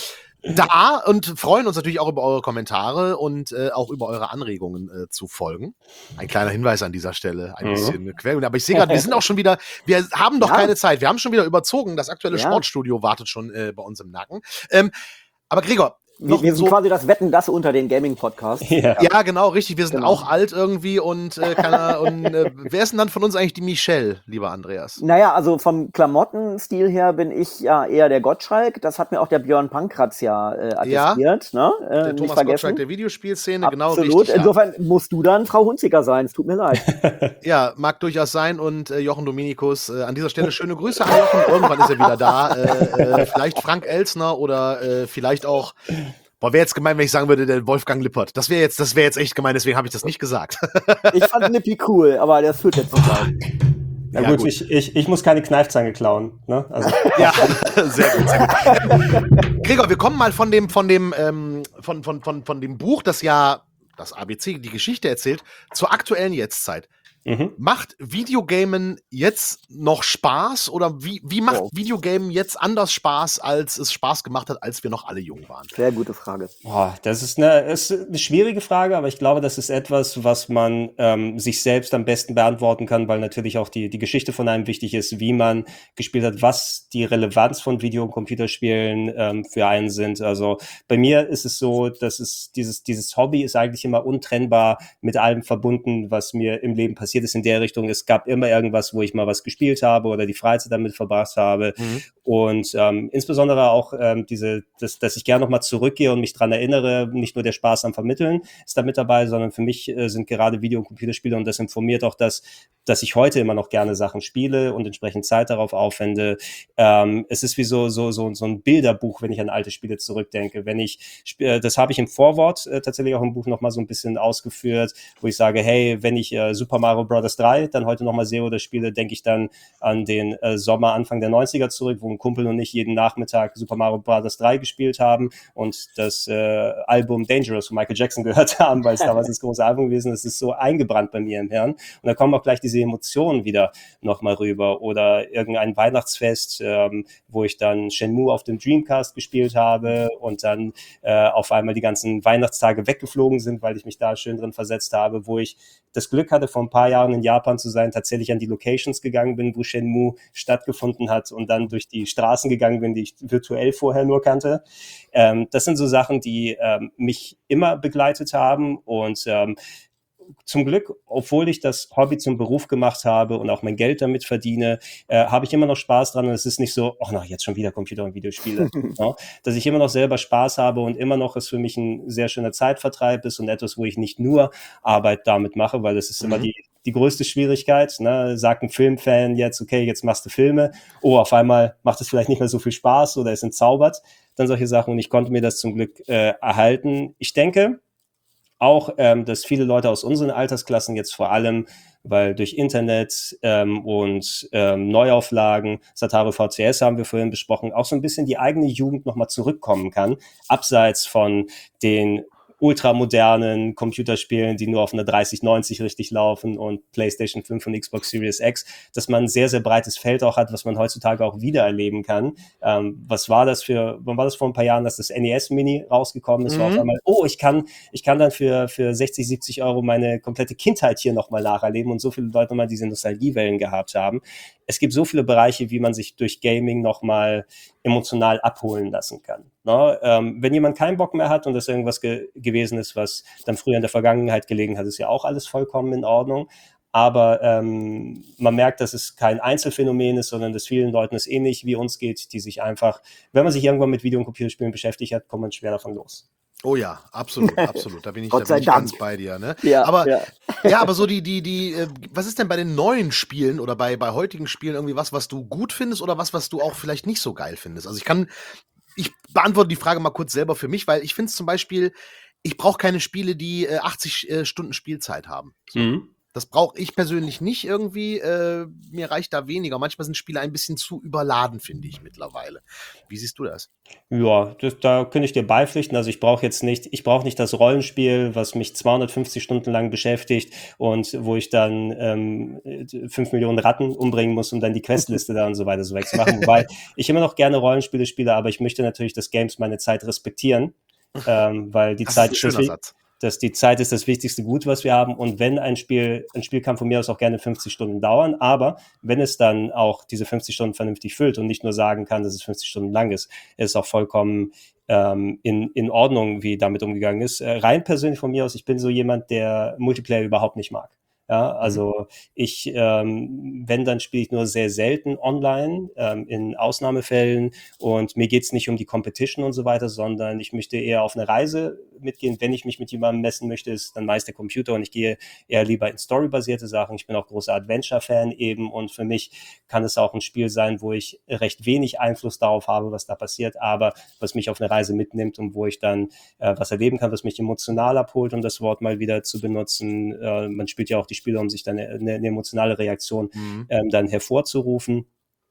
da und freuen uns natürlich auch über eure Kommentare und äh, auch über eure Anregungen äh, zu folgen. Ein kleiner Hinweis an dieser Stelle, ein Mhm. bisschen quer. Aber ich sehe gerade, wir sind auch schon wieder, wir haben doch Ja. keine Zeit, wir haben schon wieder überzogen, das aktuelle Ja. Sportstudio wartet schon äh, bei uns im Nacken. Ähm, aber Gregor, Wir, noch wir sind so, quasi das Wetten, das unter den Gaming-Podcasts. Ja. ja, genau, richtig, wir sind Genau. auch alt irgendwie und, äh, keine, und äh, wer ist denn dann von uns eigentlich die Michelle, lieber Andreas? Naja, also vom Klamottenstil her bin ich ja eher der Gottschalk. Das hat mir auch der Björn Pankratz ja äh, attestiert. Ne? Äh, Der nicht Thomas vergessen. Gottschalk der Videospielszene, genau Absolut. richtig. Ja. Insofern musst du dann Frau Hunziker sein. Es tut mir leid. Ja, mag durchaus sein und äh, Jochen Dominikus, äh, an dieser Stelle schöne Grüße an Jochen, irgendwann ist er wieder da. Äh, äh, vielleicht Frank Elsner oder äh, vielleicht auch, boah, wäre jetzt gemein, wenn ich sagen würde, der Wolfgang Lippert. Das wäre jetzt, das wäre jetzt echt gemein, deswegen habe ich das nicht gesagt. Ich fand Nippy cool, aber das führt jetzt nicht weit. Na Ja, gut, gut. Ich, ich, ich muss keine Kneifzange klauen. Ne? Also, Ja, sehr gut, sehr gut. Gregor, wir kommen mal von dem, von dem, ähm, von, von, von, von dem Buch, das ja das A B C, die Geschichte erzählt, zur aktuellen Jetztzeit. mhm. Macht Videogamen jetzt noch Spaß oder wie, wie macht Oh. Videogamen jetzt anders Spaß, als es Spaß gemacht hat, als wir noch alle jung waren? Sehr gute Frage. Boah, das ist eine, ist eine schwierige Frage, aber ich glaube, das ist etwas, was man ähm, sich selbst am besten beantworten kann, weil natürlich auch die, die Geschichte von einem wichtig ist, wie man gespielt hat, was die Relevanz von Video- und Computerspielen ähm, für einen sind. Also bei mir ist es so, dass es dieses, dieses Hobby ist eigentlich immer untrennbar mit allem verbunden, was mir im Leben passiert ist in der Richtung. Es gab immer irgendwas, wo ich mal was gespielt habe oder die Freizeit damit verbracht habe. Mhm. Und ähm, insbesondere auch ähm, diese, dass, dass ich gerne nochmal zurückgehe und mich dran erinnere, nicht nur der Spaß am Vermitteln ist da mit dabei, sondern für mich äh, sind gerade Video- und Computerspiele und das informiert auch das, dass ich heute immer noch gerne Sachen spiele und entsprechend Zeit darauf aufwende. Ähm, es ist wie so, so, so, so ein Bilderbuch, wenn ich an alte Spiele zurückdenke. Wenn ich, äh, das habe ich im Vorwort äh, tatsächlich auch im Buch nochmal so ein bisschen ausgeführt, wo ich sage, hey, wenn ich äh, Super Mario Bros. drei dann heute nochmal sehe oder spiele, denke ich dann an den äh, Sommer Anfang der neunziger zurück, wo ein Kumpel und ich jeden Nachmittag Super Mario Bros. drei gespielt haben und das äh, Album Dangerous von Michael Jackson gehört haben, weil es damals das große Album gewesen ist. Das ist so eingebrannt bei mir im Hirn. Und da kommen auch gleich diese Emotionen wieder nochmal rüber. Oder irgendein Weihnachtsfest, ähm, wo ich dann Shenmue auf dem Dreamcast gespielt habe und dann äh, auf einmal die ganzen Weihnachtstage weggeflogen sind, weil ich mich da schön drin versetzt habe, wo ich das Glück hatte, vor ein paar Jahren in Japan zu sein, tatsächlich an die Locations gegangen bin, wo Shenmue stattgefunden hat und dann durch die Straßen gegangen bin, die ich virtuell vorher nur kannte. Ähm, das sind so Sachen, die ähm, mich immer begleitet haben und ähm, zum Glück, obwohl ich das Hobby zum Beruf gemacht habe und auch mein Geld damit verdiene, äh, habe ich immer noch Spaß dran und es ist nicht so, ach, na, jetzt schon wieder Computer und Videospiele. Ja? Dass ich immer noch selber Spaß habe und immer noch es für mich ein sehr schöner Zeitvertreib ist und etwas, wo ich nicht nur Arbeit damit mache, weil das ist Mhm. immer die, die größte Schwierigkeit. Ne? Sagt ein Filmfan jetzt, okay, jetzt machst du Filme, oh, auf einmal macht es vielleicht nicht mehr so viel Spaß oder ist entzaubert. Dann solche Sachen und ich konnte mir das zum Glück äh, erhalten. Ich denke, auch, ähm, dass viele Leute aus unseren Altersklassen jetzt vor allem, weil durch Internet ähm, und ähm, Neuauflagen, Atari V C S haben wir vorhin besprochen, auch so ein bisschen die eigene Jugend nochmal zurückkommen kann, abseits von den ultramodernen Computerspielen, die nur auf einer dreißig neunzig richtig laufen und PlayStation fünf und Xbox Series X, dass man ein sehr, sehr breites Feld auch hat, was man heutzutage auch wiedererleben kann. Ähm, was war das für, wann war das vor ein paar Jahren, dass das N E S Mini rausgekommen ist, Mhm. war auf einmal, oh, ich kann, ich kann dann für, für sechzig, siebzig Euro meine komplette Kindheit hier nochmal nacherleben und so viele Leute nochmal diese Nostalgiewellen gehabt haben. Es gibt so viele Bereiche, wie man sich durch Gaming nochmal emotional abholen lassen kann. Ne? Ähm, wenn jemand keinen Bock mehr hat und das irgendwas ge- gewesen ist, was dann früher in der Vergangenheit gelegen hat, ist ja auch alles vollkommen in Ordnung. Aber ähm, man merkt, dass es kein Einzelfenomen ist, sondern dass vielen Leuten es ähnlich wie uns geht, die sich einfach, wenn man sich irgendwann mit Video- und Computerspielen beschäftigt hat, kommt man schwer davon los. Oh ja, absolut, absolut. Da bin ich, da Gott sei bin ich Dank. ganz bei dir. Ne? Ja, aber ja. ja, aber so die, die, die, äh, was ist denn bei den neuen Spielen oder bei, bei heutigen Spielen irgendwie was, was du gut findest oder was, was du auch vielleicht nicht so geil findest? Also ich kann, ich beantworte die Frage mal kurz selber für mich, weil ich finde es zum Beispiel, ich brauche keine Spiele, die äh, achtzig äh, Stunden Spielzeit haben. So. Mhm. Das brauche ich persönlich nicht irgendwie. Äh, mir reicht da weniger. Manchmal sind Spiele ein bisschen zu überladen, finde ich mittlerweile. Wie siehst du das? Ja, das, da könnte ich dir beipflichten. Also ich brauche jetzt nicht, ich brauche nicht das Rollenspiel, was mich zweihundertfünfzig Stunden lang beschäftigt und wo ich dann ähm, fünf Millionen Ratten umbringen muss, um dann die Questliste da und so weiter so wegzumachen. Wobei ich immer noch gerne Rollenspiele spiele, aber ich möchte natürlich, dass Games meine Zeit respektieren, ähm, weil die Das Zeit ist ein ist schöner das, Satz. dass die Zeit ist das wichtigste Gut, was wir haben. Und wenn ein Spiel, ein Spiel kann von mir aus auch gerne fünfzig Stunden dauern, aber wenn es dann auch diese fünfzig Stunden vernünftig füllt und nicht nur sagen kann, dass es fünfzig Stunden lang ist, ist es auch vollkommen ähm, in, in Ordnung, wie damit umgegangen ist. Äh, rein persönlich von mir aus, ich bin so jemand, der Multiplayer überhaupt nicht mag. Ja, also ich, ähm, wenn, dann spiele ich nur sehr selten online, ähm, in Ausnahmefällen, und mir geht's nicht um die Competition und so weiter, sondern ich möchte eher auf eine Reise mitgehen. Wenn ich mich mit jemandem messen möchte, ist dann meist der Computer, und ich gehe eher lieber in storybasierte Sachen. Ich bin auch großer Adventure-Fan eben, und für mich kann es auch ein Spiel sein, wo ich recht wenig Einfluss darauf habe, was da passiert, aber was mich auf eine Reise mitnimmt und wo ich dann äh, was erleben kann, was mich emotional abholt, um das Wort mal wieder zu benutzen. Äh, man spielt ja auch die Spiele, um sich dann eine, eine emotionale Reaktion mhm. ähm, dann hervorzurufen.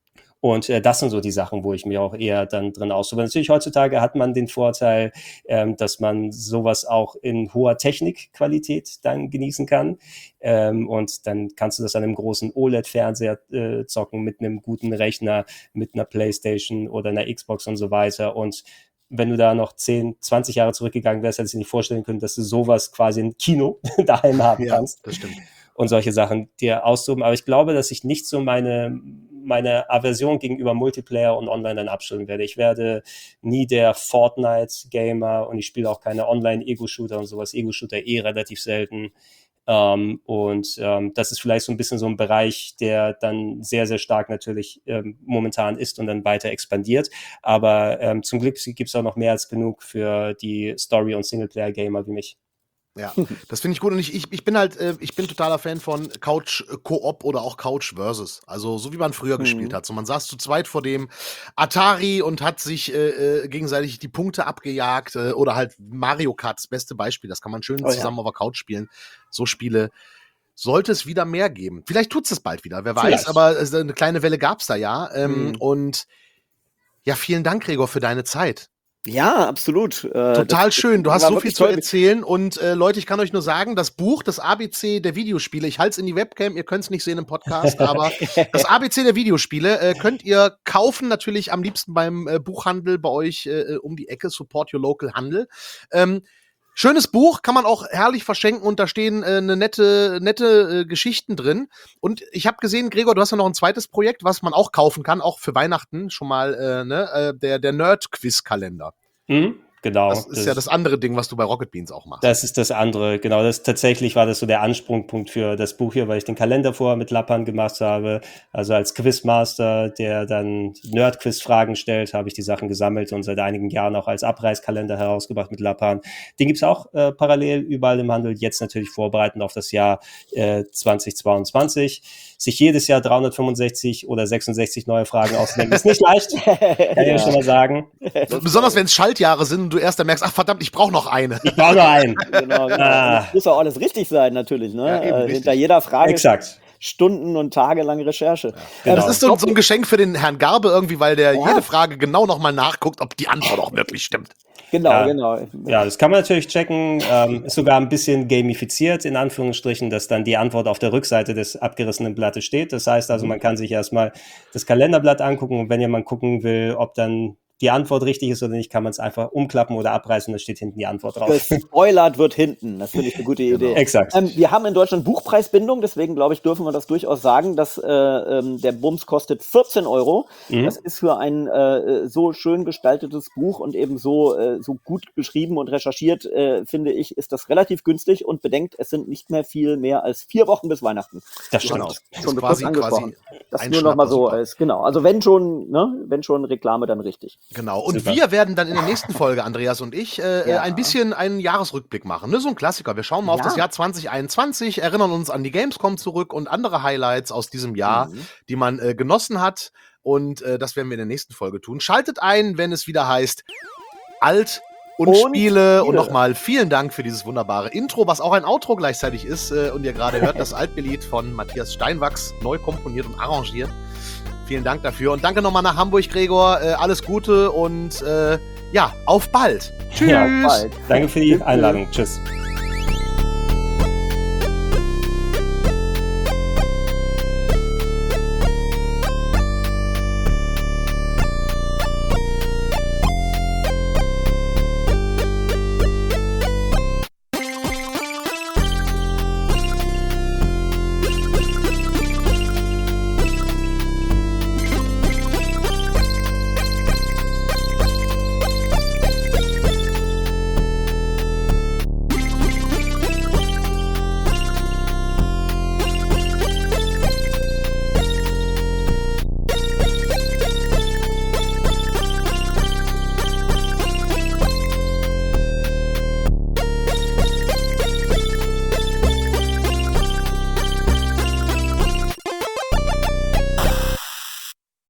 Und äh, das sind so die Sachen, wo ich mich auch eher dann drin austobe. Natürlich heutzutage hat man den Vorteil, ähm, dass man sowas auch in hoher Technikqualität dann genießen kann. Ähm, und dann kannst du das an einem großen O L E D-Fernseher äh, zocken, mit einem guten Rechner, mit einer Playstation oder einer Xbox und so weiter. Und wenn du da noch zehn, zwanzig Jahre zurückgegangen wärst, hättest du dir nicht vorstellen können, dass du sowas quasi im Kino daheim haben Ja, kannst. Das stimmt. Und solche Sachen dir auszuben. Aber ich glaube, dass ich nicht so meine, meine Aversion gegenüber Multiplayer und Online dann abstellen werde. Ich werde nie der Fortnite-Gamer, und ich spiele auch keine Online-Ego-Shooter und sowas. Ego-Shooter eh relativ selten. Ähm, und ähm, das ist vielleicht so ein bisschen so ein Bereich, der dann sehr, sehr stark natürlich ähm, momentan ist und dann weiter expandiert. Aber ähm, zum Glück gibt es auch noch mehr als genug für die Story- und Singleplayer-Gamer wie mich. Ja, das finde ich gut, und ich, ich, ich bin halt, äh, ich bin totaler Fan von Couch-Koop oder auch Couch-Versus. Also so wie man früher mhm. gespielt hat. So, man saß zu zweit vor dem Atari und hat sich äh, äh, gegenseitig die Punkte abgejagt, äh, oder halt Mario Kart, das beste Beispiel. Das kann man schön oh, zusammen ja. auf der Couch spielen. So Spiele sollte es wieder mehr geben. Vielleicht tut es das bald wieder, wer Vielleicht. weiß, aber äh, eine kleine Welle gab es da ja. Ähm, mhm. Und ja, vielen Dank, Gregor, für deine Zeit. Ja, absolut. Äh, Total das, schön. Du hast so viel zu erzählen. Und äh, Leute, ich kann euch nur sagen, das Buch, das A B C der Videospiele, ich halte es in die Webcam, ihr könnt es nicht sehen im Podcast, aber das A B C der Videospiele äh, könnt ihr kaufen, natürlich am liebsten beim äh, Buchhandel bei euch äh, um die Ecke, Support Your Local Handel. Ähm, Schönes Buch, kann man auch herrlich verschenken, und da stehen äh, eine nette, nette äh, Geschichten drin. Und ich habe gesehen, Gregor, du hast ja noch ein zweites Projekt, was man auch kaufen kann, auch für Weihnachten schon mal, äh, ne, äh, der, der Nerd-Quiz-Kalender. Mhm. Genau. Das ist das, ja das andere Ding, was du bei Rocket Beans auch machst. Das ist das andere, genau. Das tatsächlich war das so der Ansprungpunkt für das Buch hier, weil ich den Kalender vorher mit Lappan gemacht habe. Also als Quizmaster, der dann Nerd-Quiz-Fragen stellt, habe ich die Sachen gesammelt und seit einigen Jahren auch als Abreißkalender herausgebracht mit Lappan. Den gibt's auch äh, parallel überall im Handel. Jetzt natürlich vorbereitend auf das Jahr äh, zwanzig zweiundzwanzig. Sich jedes Jahr dreihundertfünfundsechzig oder sechsundsechzig neue Fragen auszudenken, ist nicht leicht, kann ich schon mal sagen. Besonders wenn es Schaltjahre sind und du erst dann merkst, ach verdammt, ich brauche noch eine. Ich brauche noch einen. Genau, genau. Ah. muss auch alles richtig sein, natürlich. Ne? Ja, eben, äh, hinter jeder Frage Exakt. Stunden und tagelange Recherche. Ja, genau. Das ist so, so ein Geschenk für den Herrn Garbe irgendwie, weil der ja. jede Frage genau nochmal nachguckt, ob die Antwort auch wirklich stimmt. Genau, ja, genau. Ja, das kann man natürlich checken. Ähm, ist sogar ein bisschen gamifiziert, in Anführungsstrichen, dass dann die Antwort auf der Rückseite des abgerissenen Blattes steht. Das heißt also, man kann sich erstmal das Kalenderblatt angucken, und wenn jemand gucken will, ob dann die Antwort richtig ist oder nicht, kann man es einfach umklappen oder abreißen, da steht hinten die Antwort drauf. Gespoilert wird hinten, das finde ich eine gute Idee. Genau. Exakt. Ähm, wir haben in Deutschland Buchpreisbindung, deswegen glaube ich, dürfen wir das durchaus sagen, dass äh, ähm, der Bums kostet vierzehn Euro. Mhm. Das ist für ein äh, so schön gestaltetes Buch und eben so, äh, so gut geschrieben und recherchiert, äh, finde ich, ist das relativ günstig, und bedenkt, es sind nicht mehr viel mehr als vier Wochen bis Weihnachten. Das stimmt. Genau. Das schon quasi, quasi das nur noch mal so als, genau. Also wenn schon, ne, wenn schon Reklame, dann richtig. Genau, und Super. wir werden dann in der nächsten Folge, Andreas und ich, äh, ja. ein bisschen einen Jahresrückblick machen. Ne? So ein Klassiker. Wir schauen mal ja. auf das Jahr zwanzig einundzwanzig, erinnern uns an die Gamescom zurück und andere Highlights aus diesem Jahr, mhm. die man äh, genossen hat. Und äh, das werden wir in der nächsten Folge tun. Schaltet ein, wenn es wieder heißt, alt und, Und Spiele. Und Spiele. nochmal vielen Dank für dieses wunderbare Intro, was auch ein Outro gleichzeitig ist. Äh, und ihr gerade hört das Altbierlied von Matthias Steinwachs, neu komponiert und arrangiert. Vielen Dank dafür. Und danke nochmal nach Hamburg, Gregor. Äh, alles Gute und äh, ja, auf bald. Tschüss. Ja, bald. Danke für die Einladung. Tschüss.